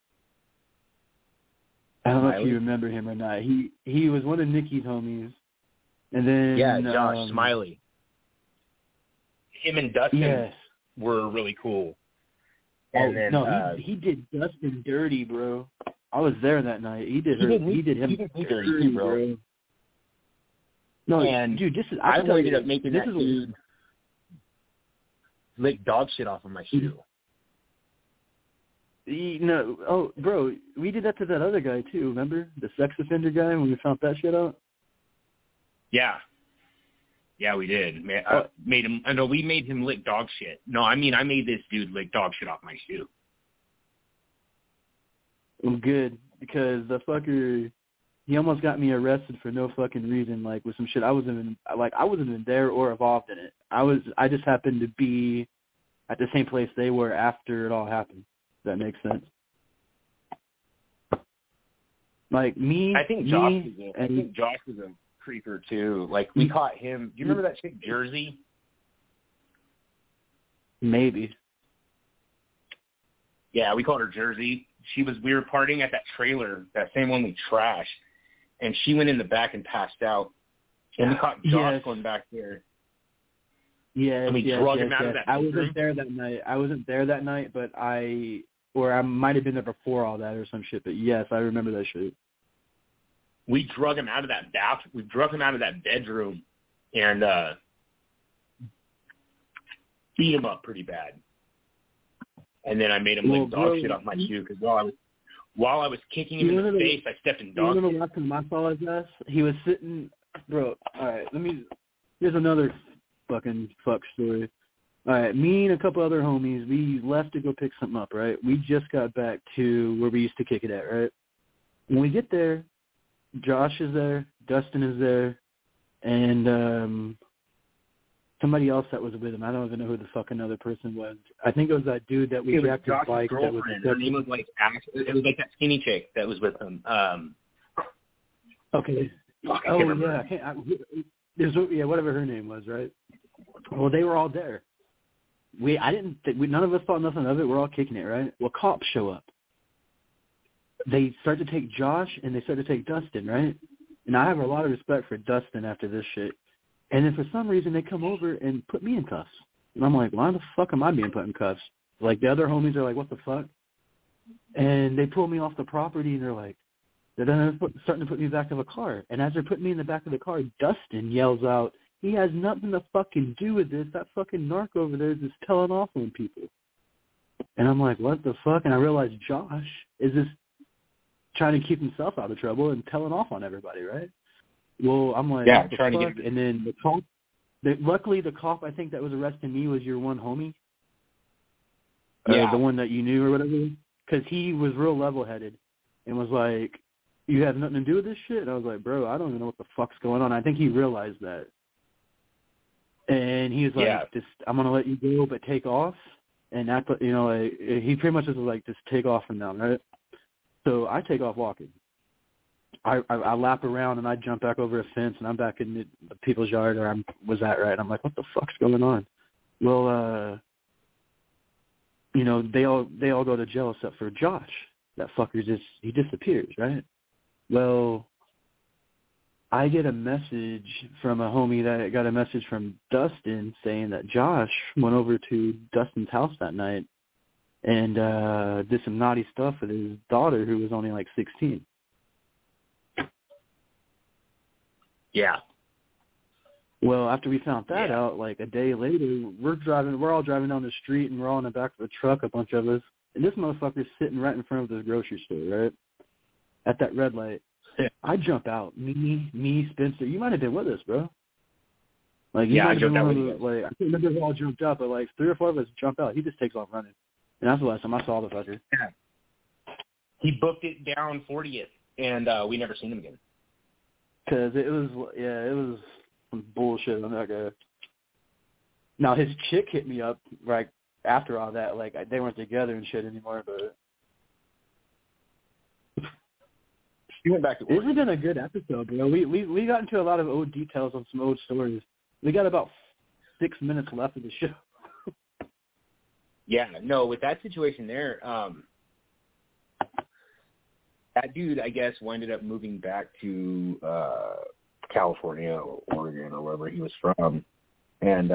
I don't know if you remember him or not. He was one of Nikki's homies. And then... Yeah, Josh Smiley. Him and Dustin were really cool. And then, he did Dustin dirty, bro. I was there that night. He did him dirty, bro. No, and dude, this is... I ended up making that dude lick dog shit off of my shoe. Bro, we did that to that other guy too. Remember the sex offender guy when we found that shit out? Yeah, we did. Made him. No, we made him lick dog shit. No, I mean I made this dude lick dog shit off my shoe. Well, good, because the fucker, he almost got me arrested for no fucking reason, like with some shit I wasn't even there or involved in it. I just happened to be at the same place they were after it all happened. Does that make sense? Like me, I think Josh was a creeper too. Like we caught him. Do you remember that chick Jersey? Maybe. Yeah, we called her Jersey. We were partying at that trailer, that same one we trashed, and she went in the back and passed out. And we caught Josh going back there. Yeah, and we drug him out of that I room. wasn't there that night. But I might have been there before all that or some shit. But yes, I remember that shit. We drug him out of that bathroom. We drug him out of that bedroom and beat him up pretty bad. And then I made him lick dog shit off my shoe because while I was kicking him in the face, I stepped in dog shit. You know the last time I saw his ass? He was sitting, bro. All right, here's another fucking fuck story. All right, me and a couple other homies, we left to go pick something up, right? We just got back to where we used to kick it at, right? When we get there, Josh is there, Dustin is there, and somebody else that was with him. I don't even know who the fuck another person was. I think it was that dude that we jacked his bike. That was her name was like it was like that skinny chick that was with him. Okay. Whatever her name was, right? Well, they were all there. None of us thought nothing of it. We're all kicking it, right? Well, cops show up. They start to take Josh and they start to take Dustin, right? And I have a lot of respect for Dustin after this shit. And then for some reason they come over and put me in cuffs. And I'm like, why the fuck am I being put in cuffs? Like the other homies are like, what the fuck? And they pull me off the property and they're starting to put me back of a car. And as they're putting me in the back of the car, Dustin yells out, he has nothing to fucking do with this. That fucking narc over there is just telling off on people. And I'm like, what the fuck? And I realized Josh is just trying to keep himself out of trouble and telling off on everybody, right? Well, I'm like, yeah, what the trying fuck? to get. And then the cop, luckily the cop I think that was arresting me was your one homie. The one that you knew or whatever. Because he was real level-headed and was like, you have nothing to do with this shit? And I was like, bro, I don't even know what the fuck's going on. I think he realized that. And he was like, I'm going to let you go, but take off. And that, he pretty much was like, just take off from now, right? So I take off walking. I lap around and I jump back over a fence and I'm back in the people's yard where I was at, right? I'm like, what the fuck's going on? Well, they all go to jail except for Josh. That fucker he disappears, right? Well, I get a message from a homie that got a message from Dustin saying that Josh went over to Dustin's house that night and did some naughty stuff with his daughter who was only like 16. Yeah. Well, after we found that out, like a day later, we're all driving down the street and we're all in the back of a truck, a bunch of us, and this motherfucker's sitting right in front of the grocery store, right? At that red light. Yeah. I jump out. Me, Spencer. You might have been with us, bro. Like, I jumped out with you. Like, I can't remember if we all jumped out, but like 3 or 4 of us jump out. He just takes off running. And that's the last time I saw the fucker. Yeah. He booked it down 40th, and we never seen him again. Because it was some bullshit on that guy. Now, his chick hit me up right after all that. Like, they weren't together and shit anymore, but... He went back to work. This has been a good episode, bro. We got into a lot of old details on some old stories. We got about 6 minutes left of the show. Yeah, no, with that situation there, that dude, I guess, ended up moving back to California or Oregon or wherever he was from. And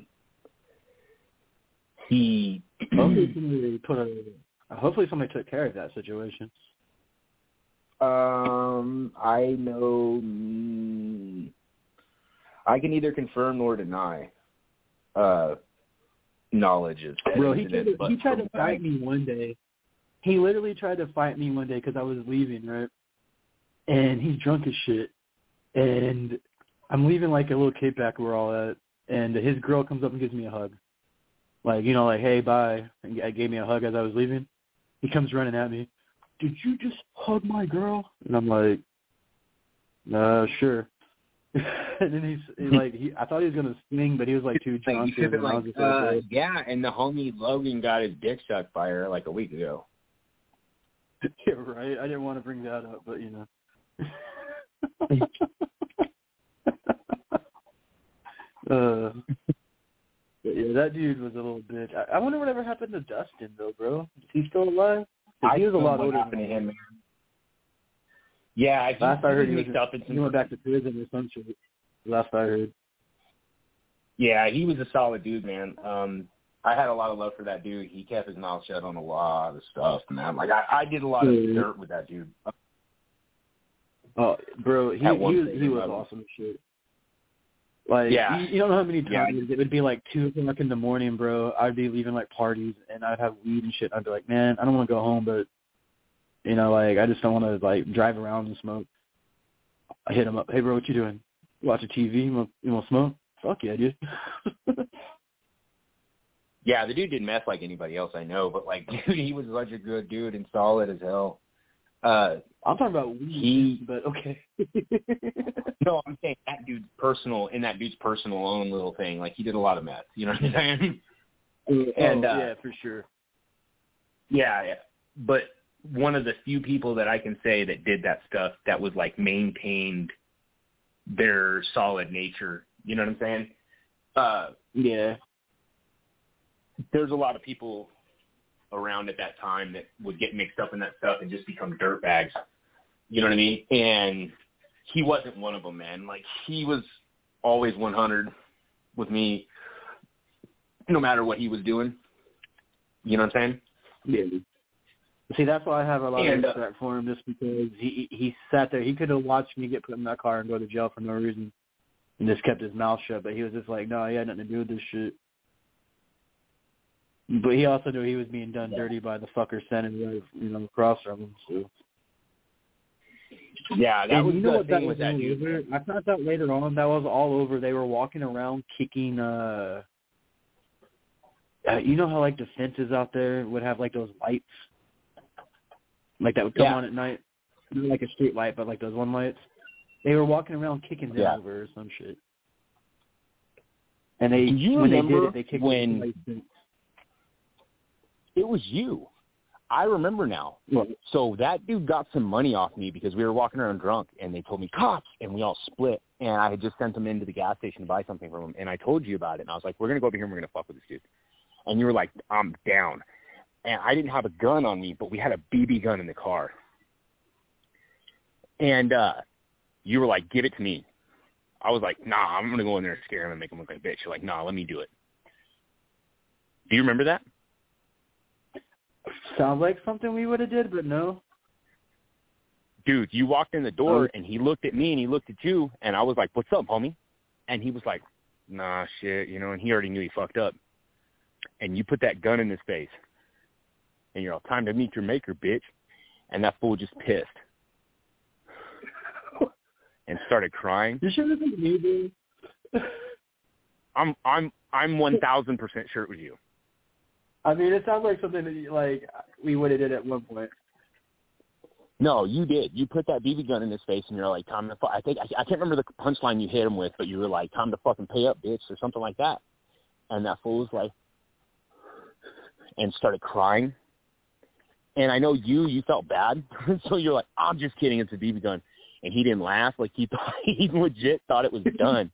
he... Hopefully somebody took care of that situation. I know... I can neither confirm nor deny knowledge of that. Bro, he tried to fight me one day. He literally tried to fight me one day because I was leaving, right? And he's drunk as shit. And I'm leaving like a little kid back where we're all at. And his girl comes up and gives me a hug. Like, you know, like, hey, bye. And I gave me a hug as I was leaving. He comes running at me. Did you just hug my girl? And I'm like, sure. And then he's like, I thought he was going to swing, but he was like too drunk. Yeah, and the homie Logan got his dick sucked by her like a week ago. Yeah, right. I didn't want to bring that up, but, you know. Yeah, that dude was a little bitch. I wonder whatever happened to Dustin, though, bro. Is he still alive? He was a lot older than him, man. Yeah, last I heard he went back to prison or some shit. Last I heard. Yeah, he was a solid dude, man. I had a lot of love for that dude. He kept his mouth shut on a lot of stuff, man. Like I did a lot of dirt with that dude. Oh, bro, he was awesome as shit. Like, yeah. You don't know how many times it would be like 2 o'clock in the morning, bro. I'd be leaving like parties and I'd have weed and shit. I'd be like, man, I don't want to go home, but you know, like I just don't want to like drive around and smoke. I hit him up. Hey, bro, what you doing? Watching TV? You want to smoke? Fuck yeah, dude. Yeah, the dude didn't mess like anybody else I know, but like, dude, he was such a good dude and solid as hell. I'm talking about weed, but okay. No, I'm saying that dude's personal own little thing. Like, he did a lot of meth. You know what I'm saying? Yeah, for sure. Yeah. But one of the few people that I can say that did that stuff that was, like, maintained their solid nature. You know what I'm saying? Yeah. There's a lot of people around at that time that would get mixed up in that stuff and just become dirtbags. You know what I mean? And he wasn't one of them, man. Like, he was always 100 with me, no matter what he was doing. You know what I'm saying? Yeah. See, that's why I have a lot of respect for him, just because he sat there. He could have watched me get put in that car and go to jail for no reason and just kept his mouth shut. But he was just like, no, he had nothing to do with this shit. But he also knew he was being done dirty by the fucker standing right, you know, across from him. So. Yeah, that was the thing with that dude. I found out later on that was all over. They were walking around kicking. You know how like the fences out there would have like those lights, like that would come on at night, not like a street light, but like those one lights. They were walking around kicking them over or some shit. And they when they did it, they kicked the lights. It was you. I remember now. What? So that dude got some money off me because we were walking around drunk, and they told me, cops, and we all split. And I had just sent them into the gas station to buy something from him, and I told you about it. And I was like, we're going to go over here and we're going to fuck with this dude. And you were like, I'm down. And I didn't have a gun on me, but we had a BB gun in the car. And you were like, give it to me. I was like, nah, I'm going to go in there and scare him and make him look like a bitch. You're like, nah, let me do it. Do you remember that? Sounds like something we would have did, but no. Dude, you walked in the door, and he looked at me, and he looked at you, and I was like, what's up, homie? And he was like, nah, shit, you know, and he already knew he fucked up. And you put that gun in his face, and you're all, time to meet your maker, bitch. And that fool just pissed and started crying. You should have been me, dude. I'm 1,000% sure it was you. I mean, it sounds like something that like we would have did at one point. No, you did. You put that BB gun in his face, and you're like, "Time to." I can't remember the punchline you hit him with, but you were like, "Time to fucking pay up, bitch," or something like that. And that fool was like, and started crying. And I know you felt bad, so you're like, "I'm just kidding. It's a BB gun," and he didn't laugh. Like he legit thought it was done.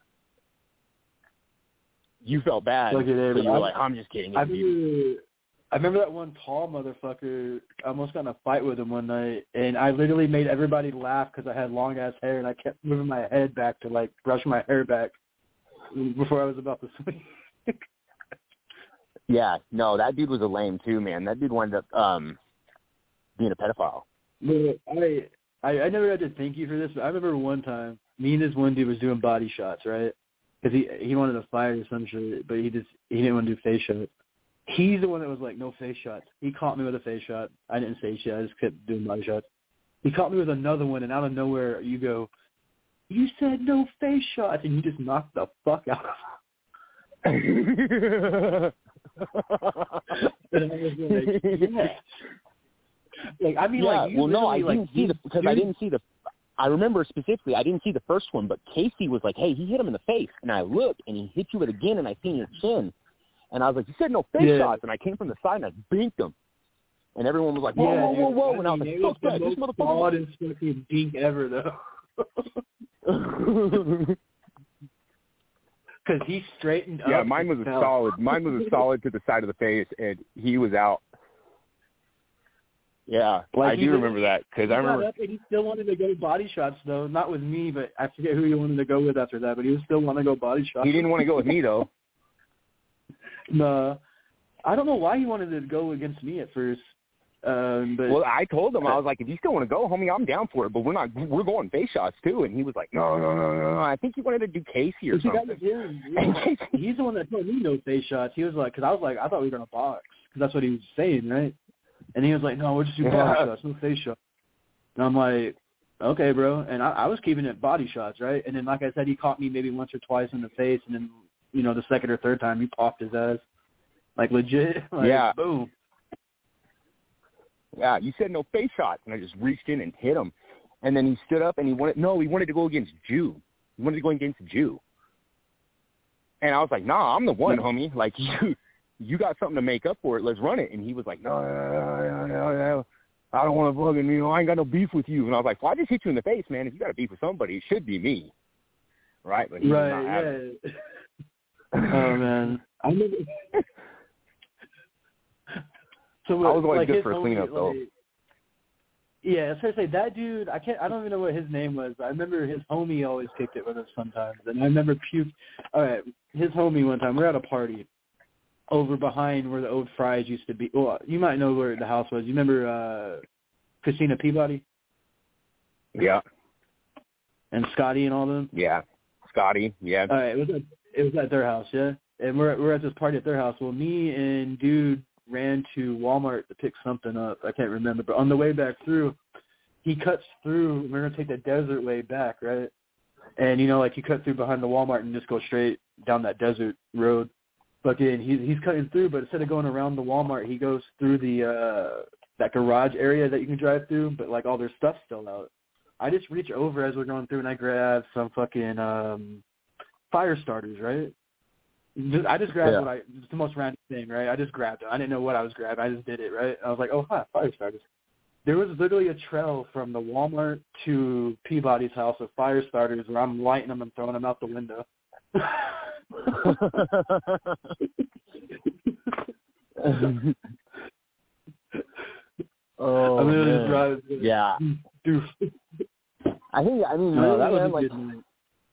You felt bad, so you were like, I'm just kidding. I remember that one tall motherfucker. I almost got in a fight with him one night, and I literally made everybody laugh because I had long-ass hair, and I kept moving my head back to, like, brush my hair back before I was about to swing. Yeah, no, that dude was a lame, too, man. That dude wound up being a pedophile. But I never had to thank you for this, but I remember one time, me and this one dude was doing body shots, right? Because he wanted to fight or some shit, but he didn't want to do face shots. He's the one that was like, no face shots. He caught me with a face shot. I didn't say shit. I just kept doing body shots. He caught me with another one, and out of nowhere, you go, you said no face shots, and you just knocked the fuck out of him. And I was like, yes. Like, I mean, yeah, like, you well, no, I literally, didn't see the, because I didn't see the, I remember specifically, I didn't see the first one, but Casey was like, hey, he hit him in the face. And I looked, and he hit you it again, and I seen your chin. And I was like, you said no face shots. And I came from the side, and I binked him. And everyone was like, whoa. And I was like, fuck that, this motherfucker. The hardest fucking dink ever, though. Because he straightened up. Yeah, mine was a solid. Mine was a solid to the side of the face, and he was out. Yeah, like I do remember that because I remember. Up and he still wanted to go body shots, though. Not with me, but I forget who he wanted to go with after that. But he was still wanting to go body shots. He didn't want to go with me, though. No, I don't know why he wanted to go against me at first. But well, I told him, I was like, if you still want to go, homie, I'm down for it. But we're going face shots too. And he was like, no. I think he wanted to do Casey or something. He's the one that told me no face shots. He was like, because I was like, I thought we were gonna box because that's what he was saying, right? And he was like, no, we'll just do body shots, no face shots. And I'm like, okay, bro. And I was keeping it body shots, right? And then, like I said, he caught me maybe once or twice in the face, and then, you know, the second or third time he popped his ass, like legit, like, yeah, boom. Yeah, you said no face shots, and I just reached in and hit him. And then he stood up, and he wanted to go against Jew. He wanted to go against Jew. And I was like, nah, I'm the one, homie. Like, you got something to make up for it. Let's run it. And he was like, no, I don't want to fucking, I ain't got no beef with you. And I was like, well, I just hit you in the face, man. If you got a beef with somebody, it should be me. Right? But he did not have it. Oh, man. So, I was always like, good for a cleanup, though. Yeah, I was going to say, that dude, I don't even know what his name was, but I remember his homie always kicked it with us sometimes. And I remember all right, his homie one time, we were at a party over behind where the old Fry's used to be. Well, you might know where the house was. You remember Christina Peabody? Yeah. And Scotty and all them? Yeah. Scotty, yeah. All right, it was at their house, yeah? And we're at this party at their house. Well, me and dude ran to Walmart to pick something up. I can't remember. But on the way back through, he cuts through. We're going to take the desert way back, right? And, you know, like you cut through behind the Walmart and just go straight down that desert road. But again, he's cutting through, but instead of going around the Walmart, he goes through the that garage area that you can drive through, but, like, all their stuff's still out. I just reach over as we're going through, and I grab some fucking fire starters, right? I just grabbed it's the most random thing, right? I just grabbed it. I didn't know what I was grabbing. I just did it, right? I was like, oh, hi, fire starters. There was literally a trail from the Walmart to Peabody's house of fire starters where I'm lighting them and throwing them out the window. Oh, I'm literally man. driving. Yeah. Dude. I mean, No, really, that was man, a like, good night.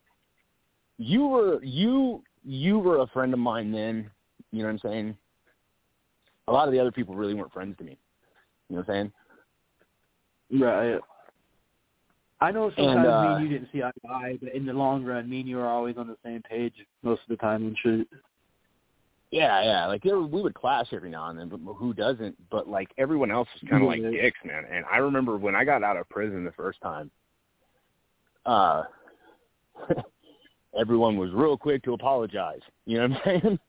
You were a friend of mine then, you know what I'm saying? A lot of the other people really weren't friends to me. You know what I'm saying? Right. I know sometimes me and you didn't see eye to eye, but in the long run, me and you are always on the same page most of the time and shit. Yeah. Like, we would clash every now and then, but who doesn't? But, like, everyone else was kind of like dicks, man. And I remember when I got out of prison the first time, everyone was real quick to apologize. You know what I'm saying?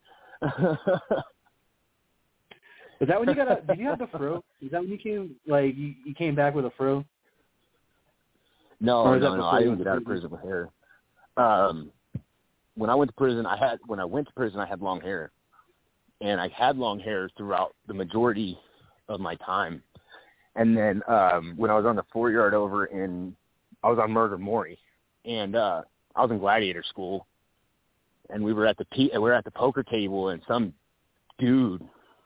Is that when you got out? Did you have the fro? Is that when you came, like, you came back with a fro? No. I didn't get out of prison with hair. When I went to prison, I had long hair. And I had long hair throughout the majority of my time. And then when I was on the 4-yard over I was on Murder Maury. And I was in gladiator school. And we were at the poker table, and some dude,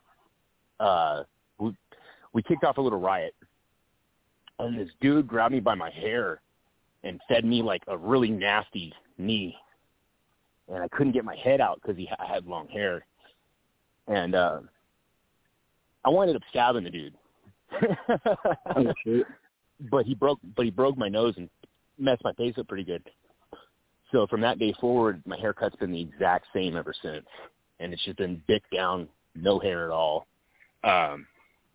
we kicked off a little riot. And this dude grabbed me by my hair and fed me like a really nasty knee. And I couldn't get my head out because I had long hair. And I ended up stabbing the dude. Oh, shit. But he broke my nose and messed my face up pretty good. So from that day forward, my haircut's been the exact same ever since. And it's just been bicked down no hair at all. And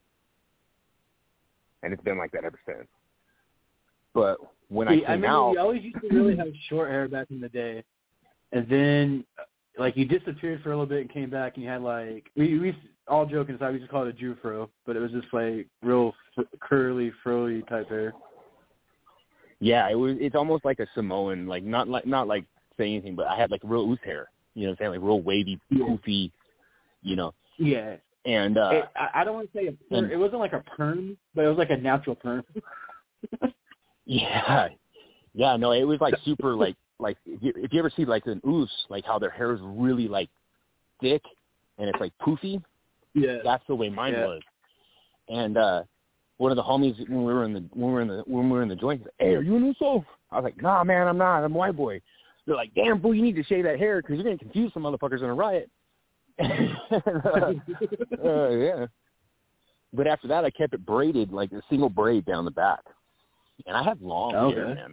it's been like that ever since. But when I came out, we always used to really have short hair back in the day, and then like you disappeared for a little bit and came back, and you had like we all joking aside, we just called it a Jew fro, but it was just like real curly, froey type hair. Yeah, it's almost like a Samoan, like not like saying anything, but I had like real loose hair. You know what I'm saying? Like real wavy, poofy, you know. Yeah. And I don't want to say a perm. It wasn't like a perm, but it was like a natural perm. Yeah, no, it was like super like if you ever see like an oos, like how their hair is really like thick and it's like poofy. Yeah, that's the way mine was. And one of the homies when we were in the joint, said, "Hey, are you an Uso?" I was like, "Nah, man, I'm not. I'm a white boy." They're like, "Damn, fool, you need to shave that hair because you're gonna confuse some motherfuckers in a riot." Yeah. But after that, I kept it braided, like a single braid down the back. And I had long hair, man.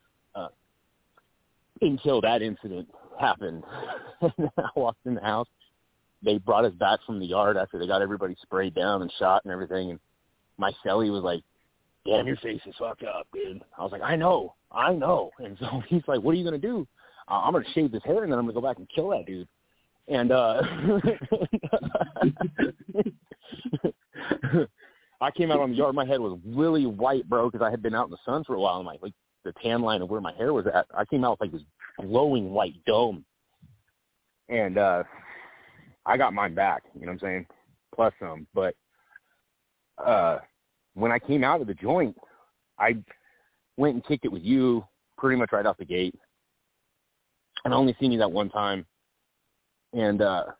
Until that incident happened. I walked in the house. They brought us back from the yard after they got everybody sprayed down and shot and everything. And my celly was like, "Damn, your face is fucked up, dude." I was like, I know. And so he's like, "What are you going to do?" "I'm going to shave this hair and then I'm going to go back and kill that dude." And I came out on the yard. My head was really white, bro, because I had been out in the sun for a while. And like the tan line of where my hair was at, I came out with like this glowing white dome. And I got mine back, you know what I'm saying? Plus some. But when I came out of the joint, I went and kicked it with you pretty much right off the gate. And I only seen you that one time. And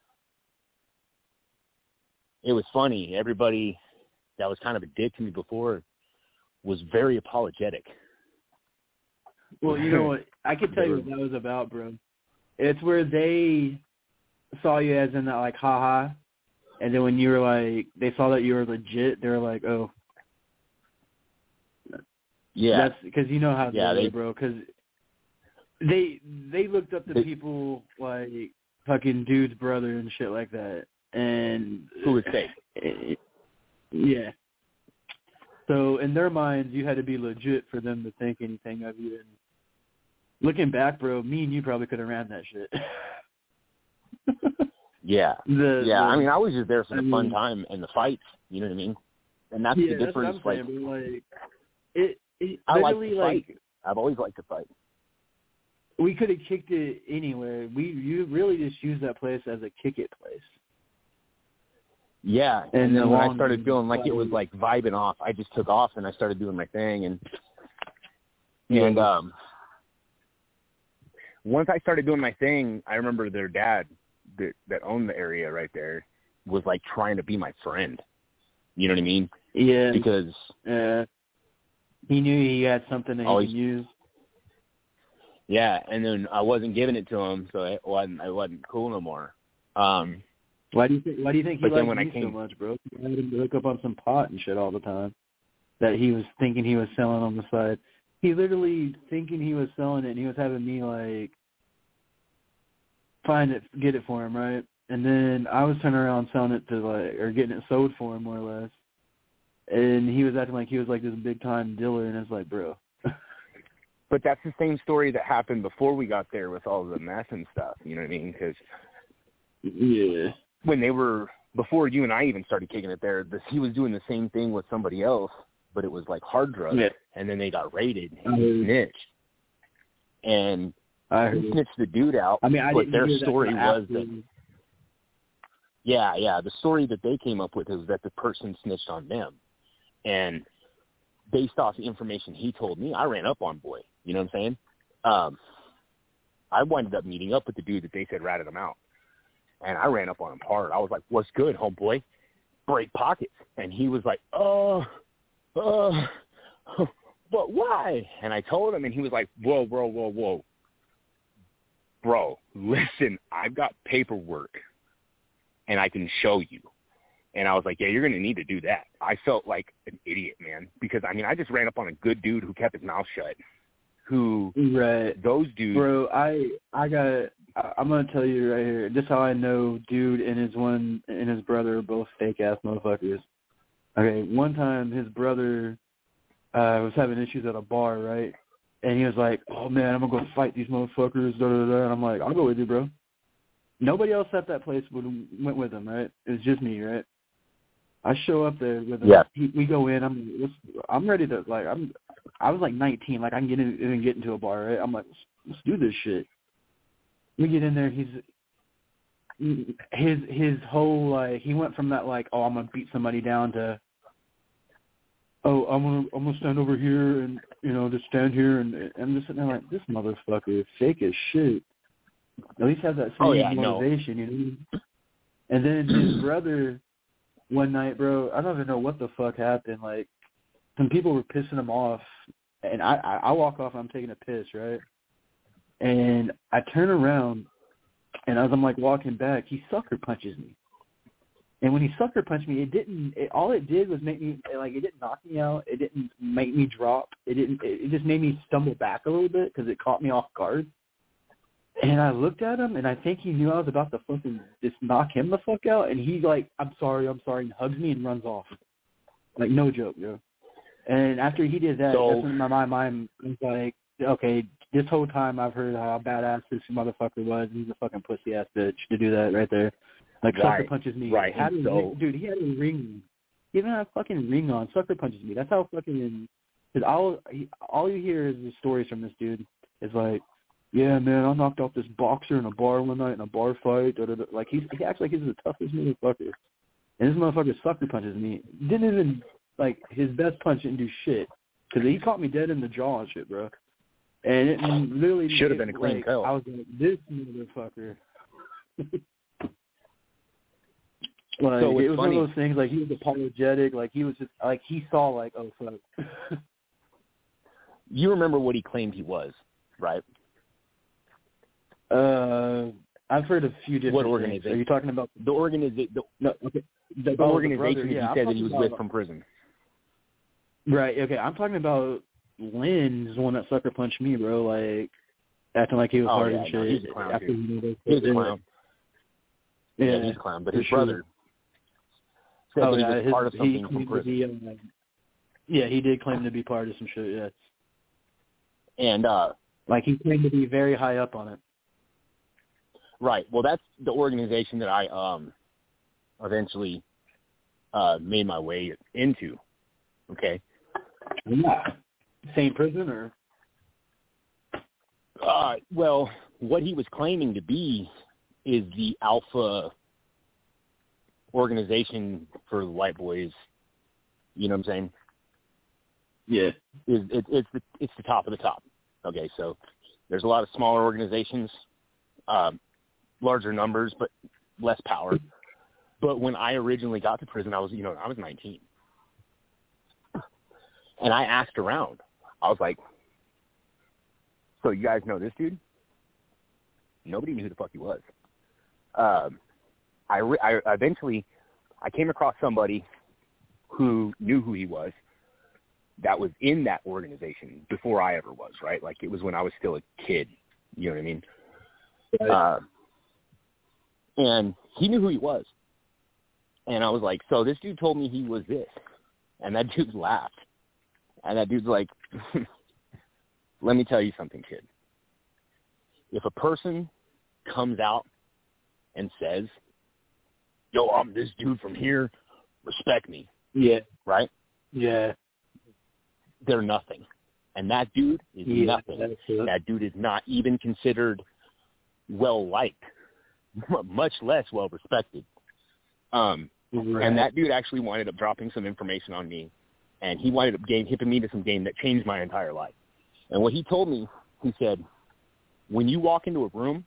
it was funny. Everybody that was kind of a dick to me before was very apologetic. Well, you know what? I can tell you what that was about, bro. It's where they saw you as in that, like, haha. And then when you were like, they saw that you were legit, they were like, oh. Yeah. That's because you know how they are, bro. Because they looked up to people like fucking dude's brother and shit like that. And who was fake. Yeah. So in their minds, you had to be legit for them to think anything of you. And looking back, bro, me and you probably could have ran that shit. Yeah. I mean, I was just there for the fun time and the fights. You know what I mean? And that's the difference. That's what I'm saying, bro. Like, it I like literally, to fight. I've always liked to fight. We could have kicked it anywhere. You really just used that place as a kick it place. Yeah, and then when I started feeling like it was like vibing off, I just took off and I started doing my thing. And once I started doing my thing, I remember their dad that owned the area right there was like trying to be my friend. You know what I mean? Yeah. Because he knew he had something that he could use. Yeah, and then I wasn't giving it to him, so I wasn't cool no more. Why do you think he liked me so much, bro? You had him to hook up on some pot and shit all the time that he was thinking he was selling on the side. He literally thinking he was selling it, and he was having me like get it for him, right? And then I was turning around selling it to or getting it sold for him more or less. And he was acting like he was like this big time dealer, and it's like, bro. But that's the same story that happened before we got there with all the meth and stuff. You know what I mean? Because when before you and I even started kicking it there, he was doing the same thing with somebody else, but it was like hard drugs. Yeah. And then they got raided and snitched. And he snitched the dude out. I mean, but their story was that. Yeah. The story that they came up with is that the person snitched on them. And based off the information he told me, I ran up on boy. You know what I'm saying? I winded up meeting up with the dude that they said ratted him out. And I ran up on him hard. I was like, "What's good, homeboy? Break pockets." And he was like, but why? And I told him, and he was like, whoa. Bro, listen, I've got paperwork, and I can show you. And I was like, yeah, you're going to need to do that. I felt like an idiot, man, because, I mean, I just ran up on a good dude who kept his mouth shut. who right. those dudes. Bro, I'm gonna tell you right here. This is how I know dude and his brother are both fake ass motherfuckers. Okay, one time his brother was having issues at a bar, right? And he was like, "Oh man, I'm gonna go fight these motherfuckers." Da, da, da. And I'm like, "I'll go with you, bro." Nobody else at that place went with him, right? It was just me, right? I show up there with him. Yeah. We go in. I'm ready to I was like 19, like I can get in and get into a bar, right? I'm like, let's do this shit. We get in there. His whole like he went from that like, oh, I'm gonna beat somebody down to, oh, I'm gonna stand over here and just stand here and I'm just sitting there like, this motherfucker is fake as shit. At least have that same motivation, And then his brother, one night, bro, I don't even know what the fuck happened. Like, some people were pissing him off, and I walk off and I'm taking a piss, right? And I turn around, and as I'm like walking back, he sucker punches me. And when he sucker punched me, all it did was make me, like, it didn't knock me out. It didn't make me drop. It just made me stumble back a little bit because it caught me off guard. And I looked at him, and I think he knew I was about to fucking just knock him the fuck out. And he's like, I'm sorry, and hugs me and runs off. Like, no joke, yo. And after he did that, that's when my mind was like, okay, this whole time I've heard how badass this motherfucker was. He's a fucking pussy-ass bitch to do that right there. Like, sucker punches me. Right. Dude, he had a ring. He even had a fucking ring on. Sucker punches me. That's how fucking... Because all you hear is the stories from this dude. It's like, yeah, man, I knocked off this boxer in a bar one night in a bar fight. Da, da, da. Like, he acts like he's the toughest motherfucker. And this motherfucker sucker punches me. Didn't even, like, his best punch didn't do shit. Because he caught me dead in the jaw and shit, bro. And it literally... Should have been a clean kill. I was like, this motherfucker. Like, so it was funny. One of those things, like, he was apologetic. Like, he was just, like, he saw, like, oh, fuck. You remember what he claimed he was, right? I've heard a few different What organization? Things. Are you talking about the organization? No, okay. The organization that he said that he was with from prison. Right. Okay. I'm talking about Lynn is the one that sucker punched me, bro. Like acting like he was hard and shit. No, he's a clown. He's a clown. Yeah, he's a clown. But his brother said that he was part of something from prison. Yeah, he did claim to be part of some shit. Yes. And like he claimed to be very high up on it. Right. Well, that's the organization that I eventually made my way into. Okay. Yeah. Same prison or? Well, what he was claiming to be is the alpha organization for the white boys. You know what I'm saying? Yeah. It's the top of the top. Okay, so there's a lot of smaller organizations, larger numbers, but less power. But when I originally got to prison, I was 19. And I asked around. I was like, so you guys know this dude? Nobody knew who the fuck he was. I eventually came across somebody who knew who he was that was in that organization before I ever was, right? Like it was when I was still a kid. You know what I mean? Right. And he knew who he was. And I was like, so this dude told me he was this. And that dude laughed. And that dude's like, let me tell you something, kid. If a person comes out and says, yo, I'm this dude from here, respect me. Yeah. Right? Yeah. They're nothing. And that dude is nothing. That dude is not even considered well-liked, much less well-respected. Right. And that dude actually wound up dropping some information on me, and he wound up hipping me to some game that changed my entire life. And what he told me, he said, when you walk into a room,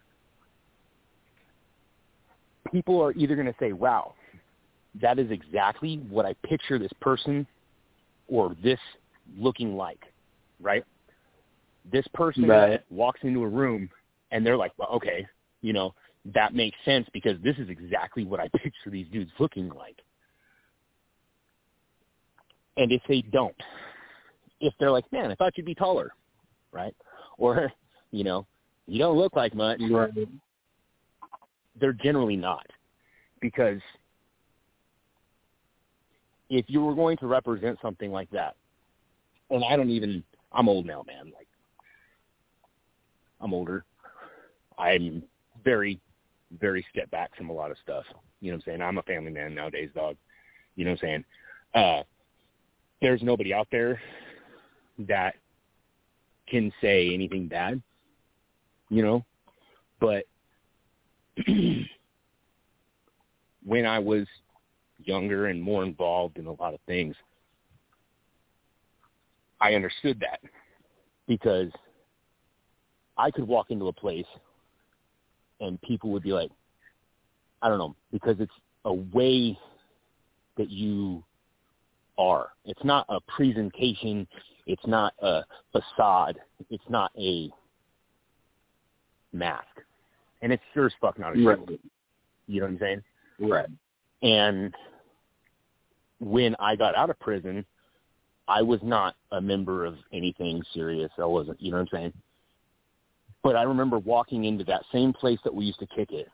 people are either going to say, wow, that is exactly what I picture this person or this looking like, right? This person walks into a room, and they're like, well, okay, that makes sense because this is exactly what I picture these dudes looking like. And if they don't, if they're like, man, I thought you'd be taller, right? Or, you know, you don't look like much. Right. They're generally not. Because if you were going to represent something like that, and I'm old now, man. Like, I'm older. I'm very, very stepped back from a lot of stuff. You know what I'm saying? I'm a family man nowadays, dog. You know what I'm saying? There's nobody out there that can say anything bad, you know? But when I was younger and more involved in a lot of things, I understood that because I could walk into a place and people would be like, I don't know, because it's a way that you are. It's not a presentation. It's not a facade. It's not a mask. And it's sure as fuck not a show. Right. You know what I'm saying? Right. And when I got out of prison, I was not a member of anything serious. I wasn't, you know what I'm saying? But I remember walking into that same place that we used to kick it.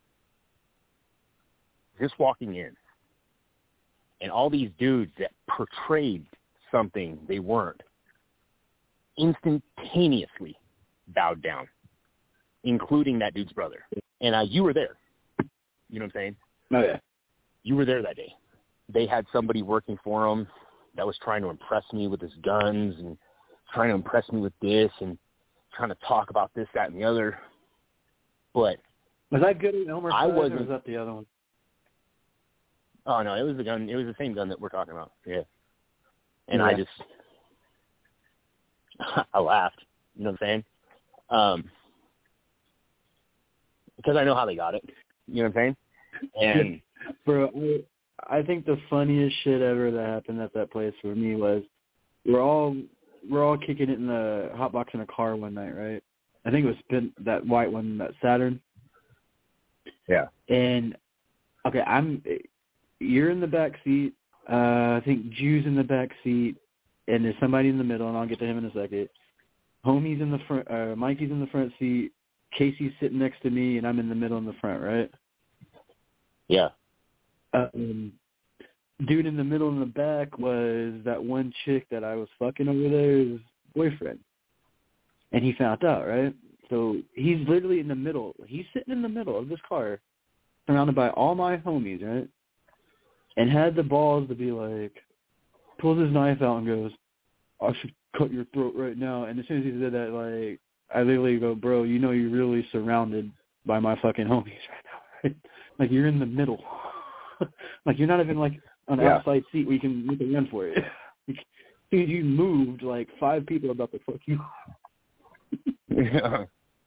Just walking in. And all these dudes that portrayed something they weren't instantaneously bowed down, including that dude's brother. And you were there. You know what I'm saying? Oh, yeah. You were there that day. They had somebody working for them that was trying to impress me with his guns and trying to impress me with this and trying to talk about this, that, and the other. But was that good at Elmer Fudd, wasn't. or was that the other one? Oh, no, it was the gun. It was the same gun that we're talking about. Yeah. And Yeah. I laughed. You know what I'm saying? Because I know how they got it. You know what I'm saying? And Bro, I think the funniest shit ever that happened at that place for me was we're all kicking it in the hot box in a car one night, right? I think it was that white one, that Saturn. yeah. And okay, you're in the back seat. I think Jew's in the back seat, and there's somebody in the middle, and I'll get to him in a second. Homie's in the front. Mikey's in the front seat. Casey's sitting next to me, and I'm in the middle in the front, right? Yeah. Dude in the middle in the back was that one chick that I was fucking over there, his boyfriend. And he found out, right? So he's literally in the middle. He's sitting in the middle of this car, surrounded by all my homies, right? And had the balls to be like, pulls his knife out and goes, I should cut your throat right now. And as soon as he said that, like, I literally go, bro, you know you're really surrounded by my fucking homies right now, right? Like, you're in the middle. Like, you're not even, like, on an outside seat where you can run for it. Dude, you moved, like, 5 people about to fuck you. Yeah.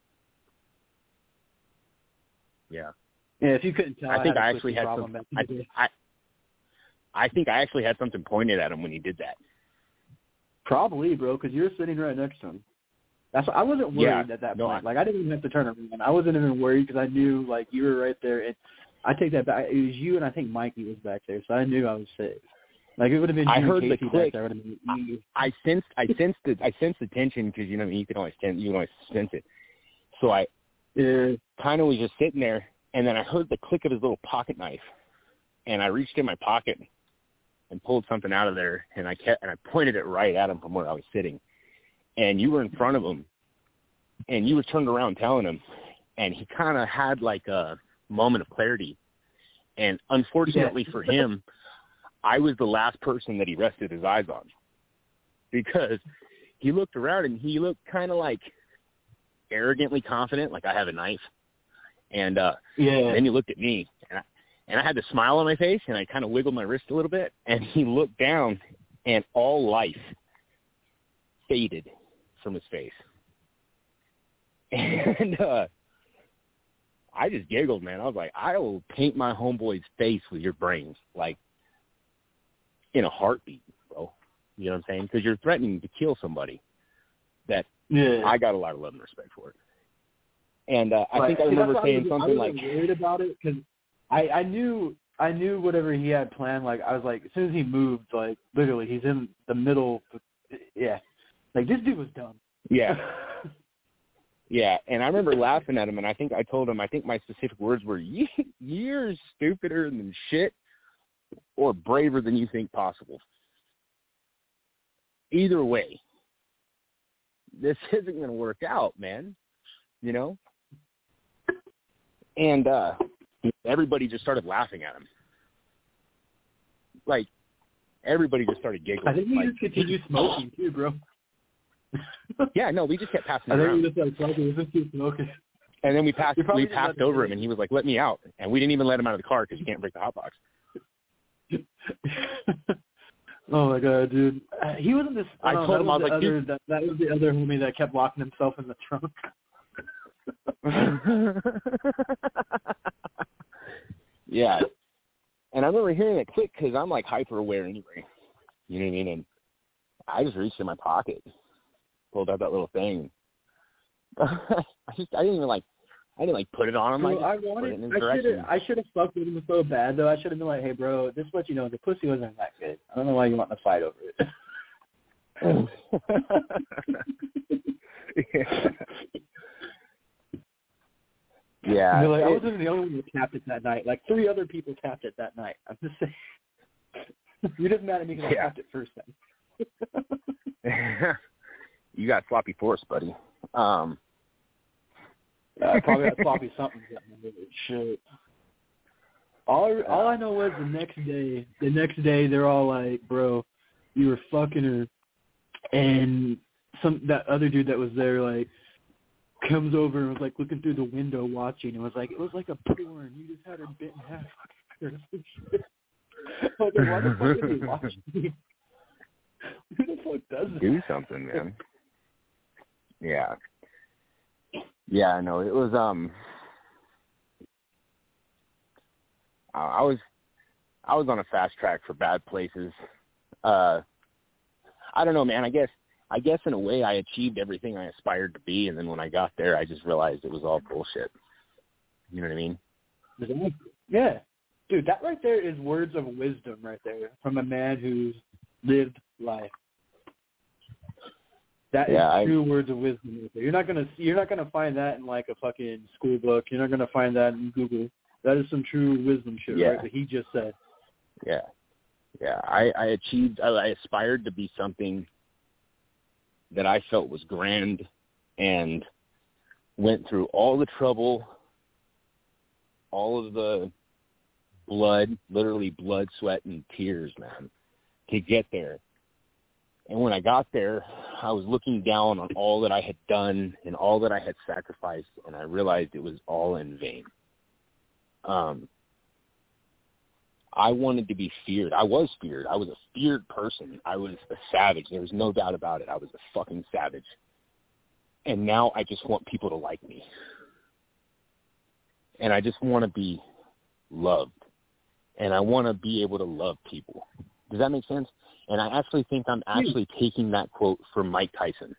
Yeah. Yeah, if you couldn't tell, I think I had a actually had problem some. back then. I think I actually had something pointed at him when he did that. Probably, bro, because you're sitting right next to him. I wasn't worried at that point. Like, I didn't even have to turn around. I wasn't even worried because I knew, like, you were right there. And I take that back. It was you, and I think Mikey was back there, so I knew I was safe. Like, it would have been you. I heard Casey the click. Back there. I sensed the tension because you can always sense it. So I kind of was just sitting there, and then I heard the click of his little pocket knife, and I reached in my pocket and pulled something out of there, and I pointed it right at him from where I was sitting. And you were in front of him, and you were turned around telling him, and he kind of had like a moment of clarity. And unfortunately for him, I was the last person that he rested his eyes on, because he looked around and he looked kind of like arrogantly confident, like I have a knife. And then he looked at me, and I had the smile on my face, and I kind of wiggled my wrist a little bit, and he looked down, and all life faded from his face. And I just giggled, man. I was like, I will paint my homeboy's face with your brains, like, in a heartbeat, bro. You know what I'm saying? Because you're threatening to kill somebody that I got a lot of love and respect for it. And I think I remember saying something like... I was worried about it because I knew whatever he had planned. Like, I was like, as soon as he moved, like, literally, he's in the middle. Yeah. Like, this dude was dumb. Yeah. Yeah, and I remember laughing at him, and I think I told him, I think my specific words were, "You're stupider than shit or braver than you think possible. Either way, this isn't going to work out, man." You know? And everybody just started laughing at him. Like, everybody just started giggling. I think we just continued smoking, too, bro. Yeah, no, we just kept passing I around. think we just keep smoking. And then we passed over him, and he was like, "Let me out." And we didn't even let him out of the car because you can't break the hot box. Oh, my God, dude. He wasn't this... I told him, I was like, dude... That was the other homie that kept locking himself in the trunk. Yeah. And I remember hearing it click because I'm, like, hyper-aware anyway. You know what I mean? And I just reached in my pocket, pulled out that little thing. I didn't put it on him. Bro, I put it in his direction. I should have fucked with him so bad, though. I should have been like, "Hey, bro, this is what you know. The pussy wasn't that good. I don't know why you want to fight over it." Yeah. Like, I wasn't the only one who tapped it that night. Like, 3 other people tapped it that night. I'm just saying. You're just mad at me because I tapped it first then. You got sloppy force, buddy. Probably got sloppy something. Shit. All I know was the next day they're all like, "Bro, you were fucking her," and that other dude that was there like comes over and was like looking through the window watching. It was like a porn. You just had her bit in half. I was like, why the fuck are you watching me? Who the fuck does that? Do something, man. Yeah. Yeah, I know. It was I was on a fast track for bad places. I don't know, man. I guess in a way I achieved everything I aspired to be, and then when I got there I just realized it was all bullshit. You know what I mean? Yeah. Dude, that right there is words of wisdom right there from a man who's lived life. That is true words of wisdom right there. You're not gonna find that in like a fucking school book. You're not gonna find that in Google. That is some true wisdom shit, right? That he just said. Yeah. Yeah. I aspired to be something that I felt was grand and went through all the trouble, all of the blood, literally blood, sweat, and tears, man, to get there. And when I got there, I was looking down on all that I had done and all that I had sacrificed, and I realized it was all in vain. I wanted to be feared. I was feared. I was a feared person. I was a savage. There was no doubt about it. I was a fucking savage. And now I just want people to like me. And I just want to be loved. And I want to be able to love people. Does that make sense? And I actually think I'm actually taking that quote from Mike Tyson.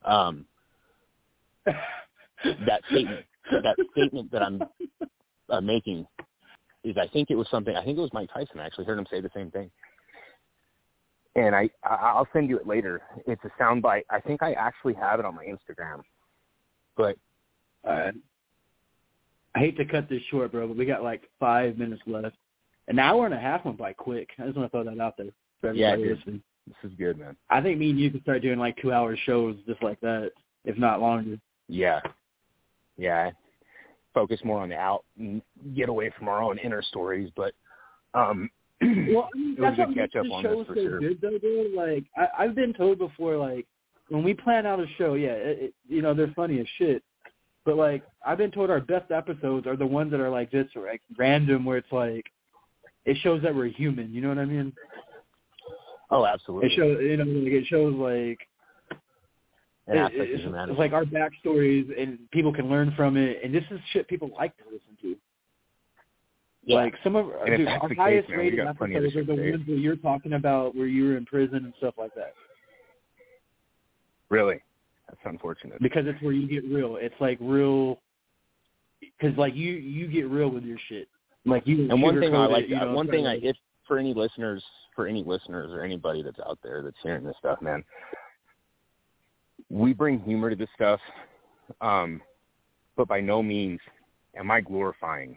That statement that I'm making is I think it was Mike Tyson. I actually heard him say the same thing. And I'll send you it later. It's a soundbite. I think I actually have it on my Instagram. But I hate to cut this short, bro, but we got like 5 minutes left. An hour and a half went by quick. I just want to throw that out there for everybody listening. This is good, man. I think me and you can start doing like 2-hour shows just like that, if not longer. Yeah. Yeah. Focus more on the out and get away from our own inner stories, but well, I mean, it was a good catch up on this for sure. Good, though, dude. Like I've been told before, like when we plan out a show, they're funny as shit. But like I've been told our best episodes are the ones that are like this, or like random, where it's like it shows that we're human. You know what I mean? Oh, absolutely. It shows like. It's like our backstories, and people can learn from it. And this is shit people like to listen to. Yeah. Like some of our highest rated episodes are the ones that you're talking about, where you were in prison and stuff like that. Really? That's unfortunate. Because it's where you get real. It's like real, because like you get real with your shit. Like you. And one thing I like, if for any listeners or anybody that's out there that's hearing this stuff, man. we bring humor to this stuff, but by no means am I glorifying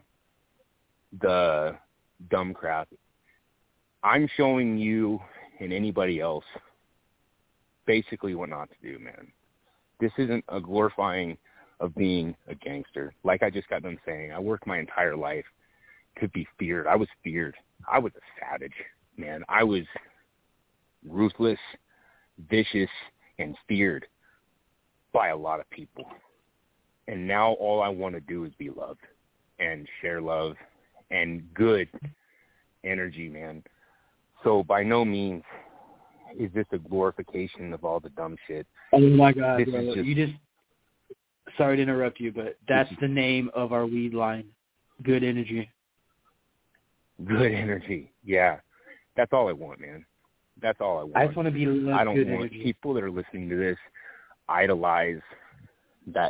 the dumb crap. I'm showing you and anybody else basically what not to do, man. This isn't a glorifying of being a gangster. Like I just got done saying, I worked my entire life to be feared. I was feared. I was a savage, man. I was ruthless, vicious, and feared by a lot of people. And now all I want to do is be loved and share love and good energy, man. So by no means is this a glorification of all the dumb shit. Oh my God, this bro. is just, You just, sorry to interrupt you, but that's the name of our weed line. Good energy. Good energy. Yeah. That's all I want, man. That's all I want. I just want to be loved. I don't good want energy. people that are listening to this idolize that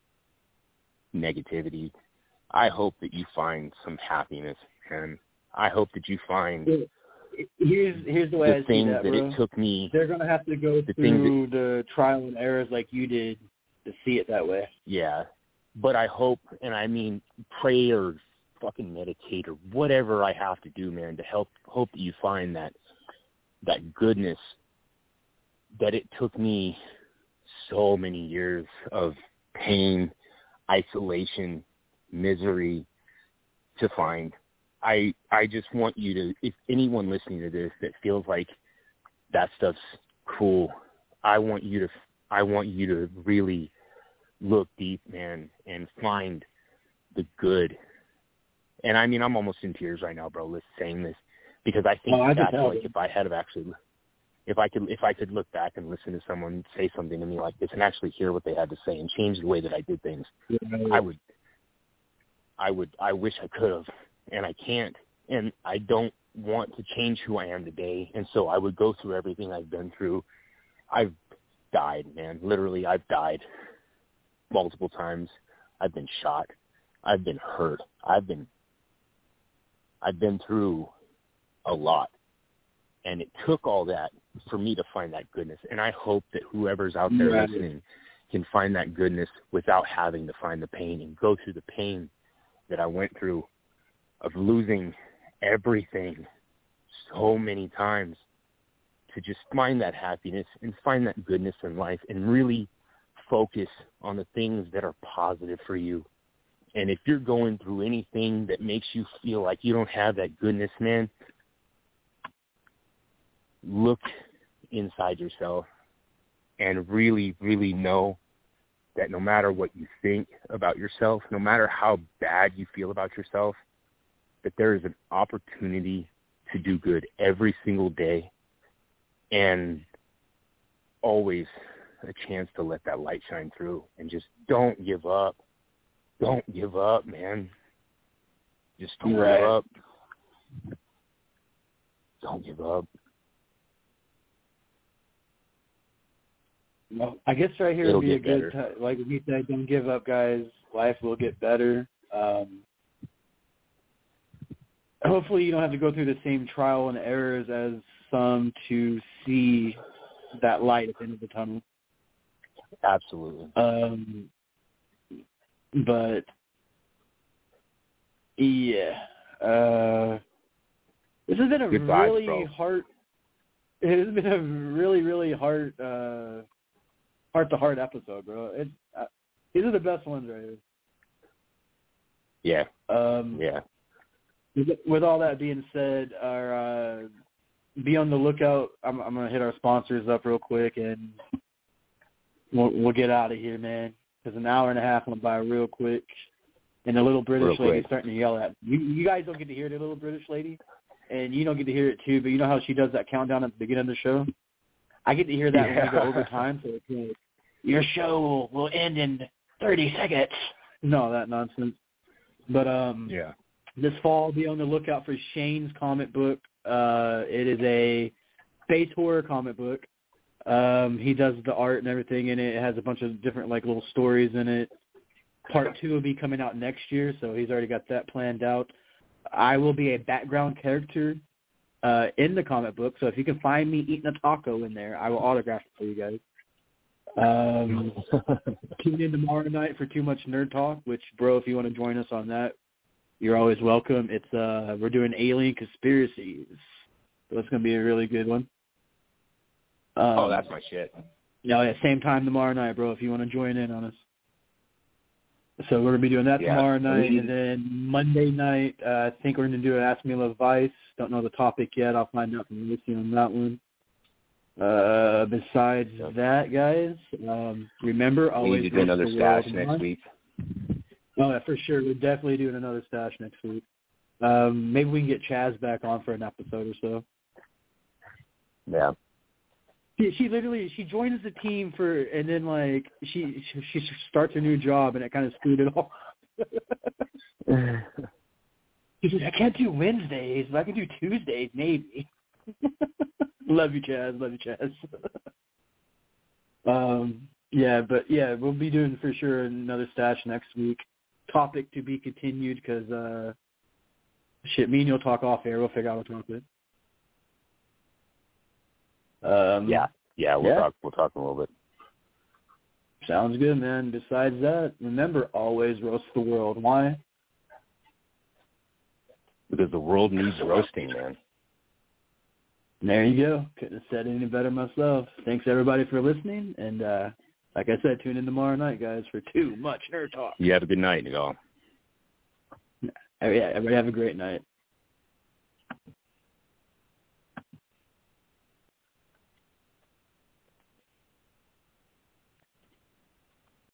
negativity. I hope that you find some happiness, and I hope that you find Here's the way the I see things that, that bro. it took me. They're going to have to go through the trial and errors like you did to see it that way. Yeah. But I hope, and I mean, pray or fucking meditate or whatever I have to do, man, to hope that you find that goodness that it took me so many years of pain, isolation, misery to find. I just want you to, if anyone listening to this that feels like that stuff's cool, I want you to really look deep, man, and find the good. And I mean, I'm almost in tears right now, bro, saying this, because I think that's like, if I could look back and listen to someone say something to me like this and actually hear what they had to say and change the way that I did things, I wish I could have, and I can't, and I don't want to change who I am today. And so I would go through everything I've been through. I've died, man. Literally, I've died multiple times. I've been shot. I've been hurt. I've been through a lot. And it took all that for me to find that goodness. And I hope that whoever's out there listening can find that goodness without having to find the pain and go through the pain that I went through of losing everything so many times, to just find that happiness and find that goodness in life and really focus on the things that are positive for you. And if you're going through anything that makes you feel like you don't have that goodness, man, look inside yourself and really, really know that no matter what you think about yourself, no matter how bad you feel about yourself, that there is an opportunity to do good every single day, and always a chance to let that light shine through. And just don't give up. Don't give up, man. Just don't give up. Don't give up. Well, I guess right here It'll would be a get good better. like you said, don't give up, guys. Life will get better. Hopefully you don't have to go through the same trial and errors as some to see that light at the end of the tunnel. Absolutely. But yeah, this has been a really hard. It has been a really, really hard, heart-to-heart episode, bro. These are the best ones right here. Yeah. Yeah. With all that being said, be on the lookout. I'm gonna hit our sponsors up real quick, and we'll get out of here, man. Because an hour and a half went by real quick, and the little British lady's starting to yell at me. You guys don't get to hear the little British lady, and you don't get to hear it too. But you know how she does that countdown at the beginning of the show? I get to hear that when we go overtime. So it's like, your show will end in 30 seconds. No, that nonsense. But this fall, be on the lookout for Shane's comic book. It is a space horror comic book. He does the art and everything in it. It has a bunch of different like little stories in it. Part 2 will be coming out next year, so he's already got that planned out. I will be a background character in the comic book, so if you can find me eating a taco in there, I will autograph it for you guys. Tune in tomorrow night for Too Much Nerd Talk, which, bro, if you want to join us on that, you're always welcome. It's we're doing alien conspiracies, so it's going to be a really good one. That's my shit. Yeah, same time tomorrow night, bro, if you want to join in on us. So we're going to be doing that tomorrow night, and then Monday night, I think we're going to do an Ask Me Love Vice. Don't know the topic yet. I'll find out from Lucy on that one. Besides that, guys, remember, always we need to do another stash next week. Oh, yeah, for sure. We're definitely doing another stash next week. Maybe we can get Chaz back on for an episode or so. Yeah. She literally joins the team and then like she starts a new job and it kind of screwed it off. She's like, I can't do Wednesdays, but I can do Tuesdays maybe. Love you, Chaz. We'll be doing for sure another stash next week. Topic to be continued because me and you'll talk off air. We'll figure out what to talk with. We'll talk a little bit. Sounds good, man. Besides that, remember, always roast the world. Why? Because the world needs roasting, man. There you go. Couldn't have said any better myself. Thanks, everybody, for listening. And like I said, tune in tomorrow night, guys, for Too Much Nerd Talk. You have a good night, y'all. Yeah, everybody have a great night.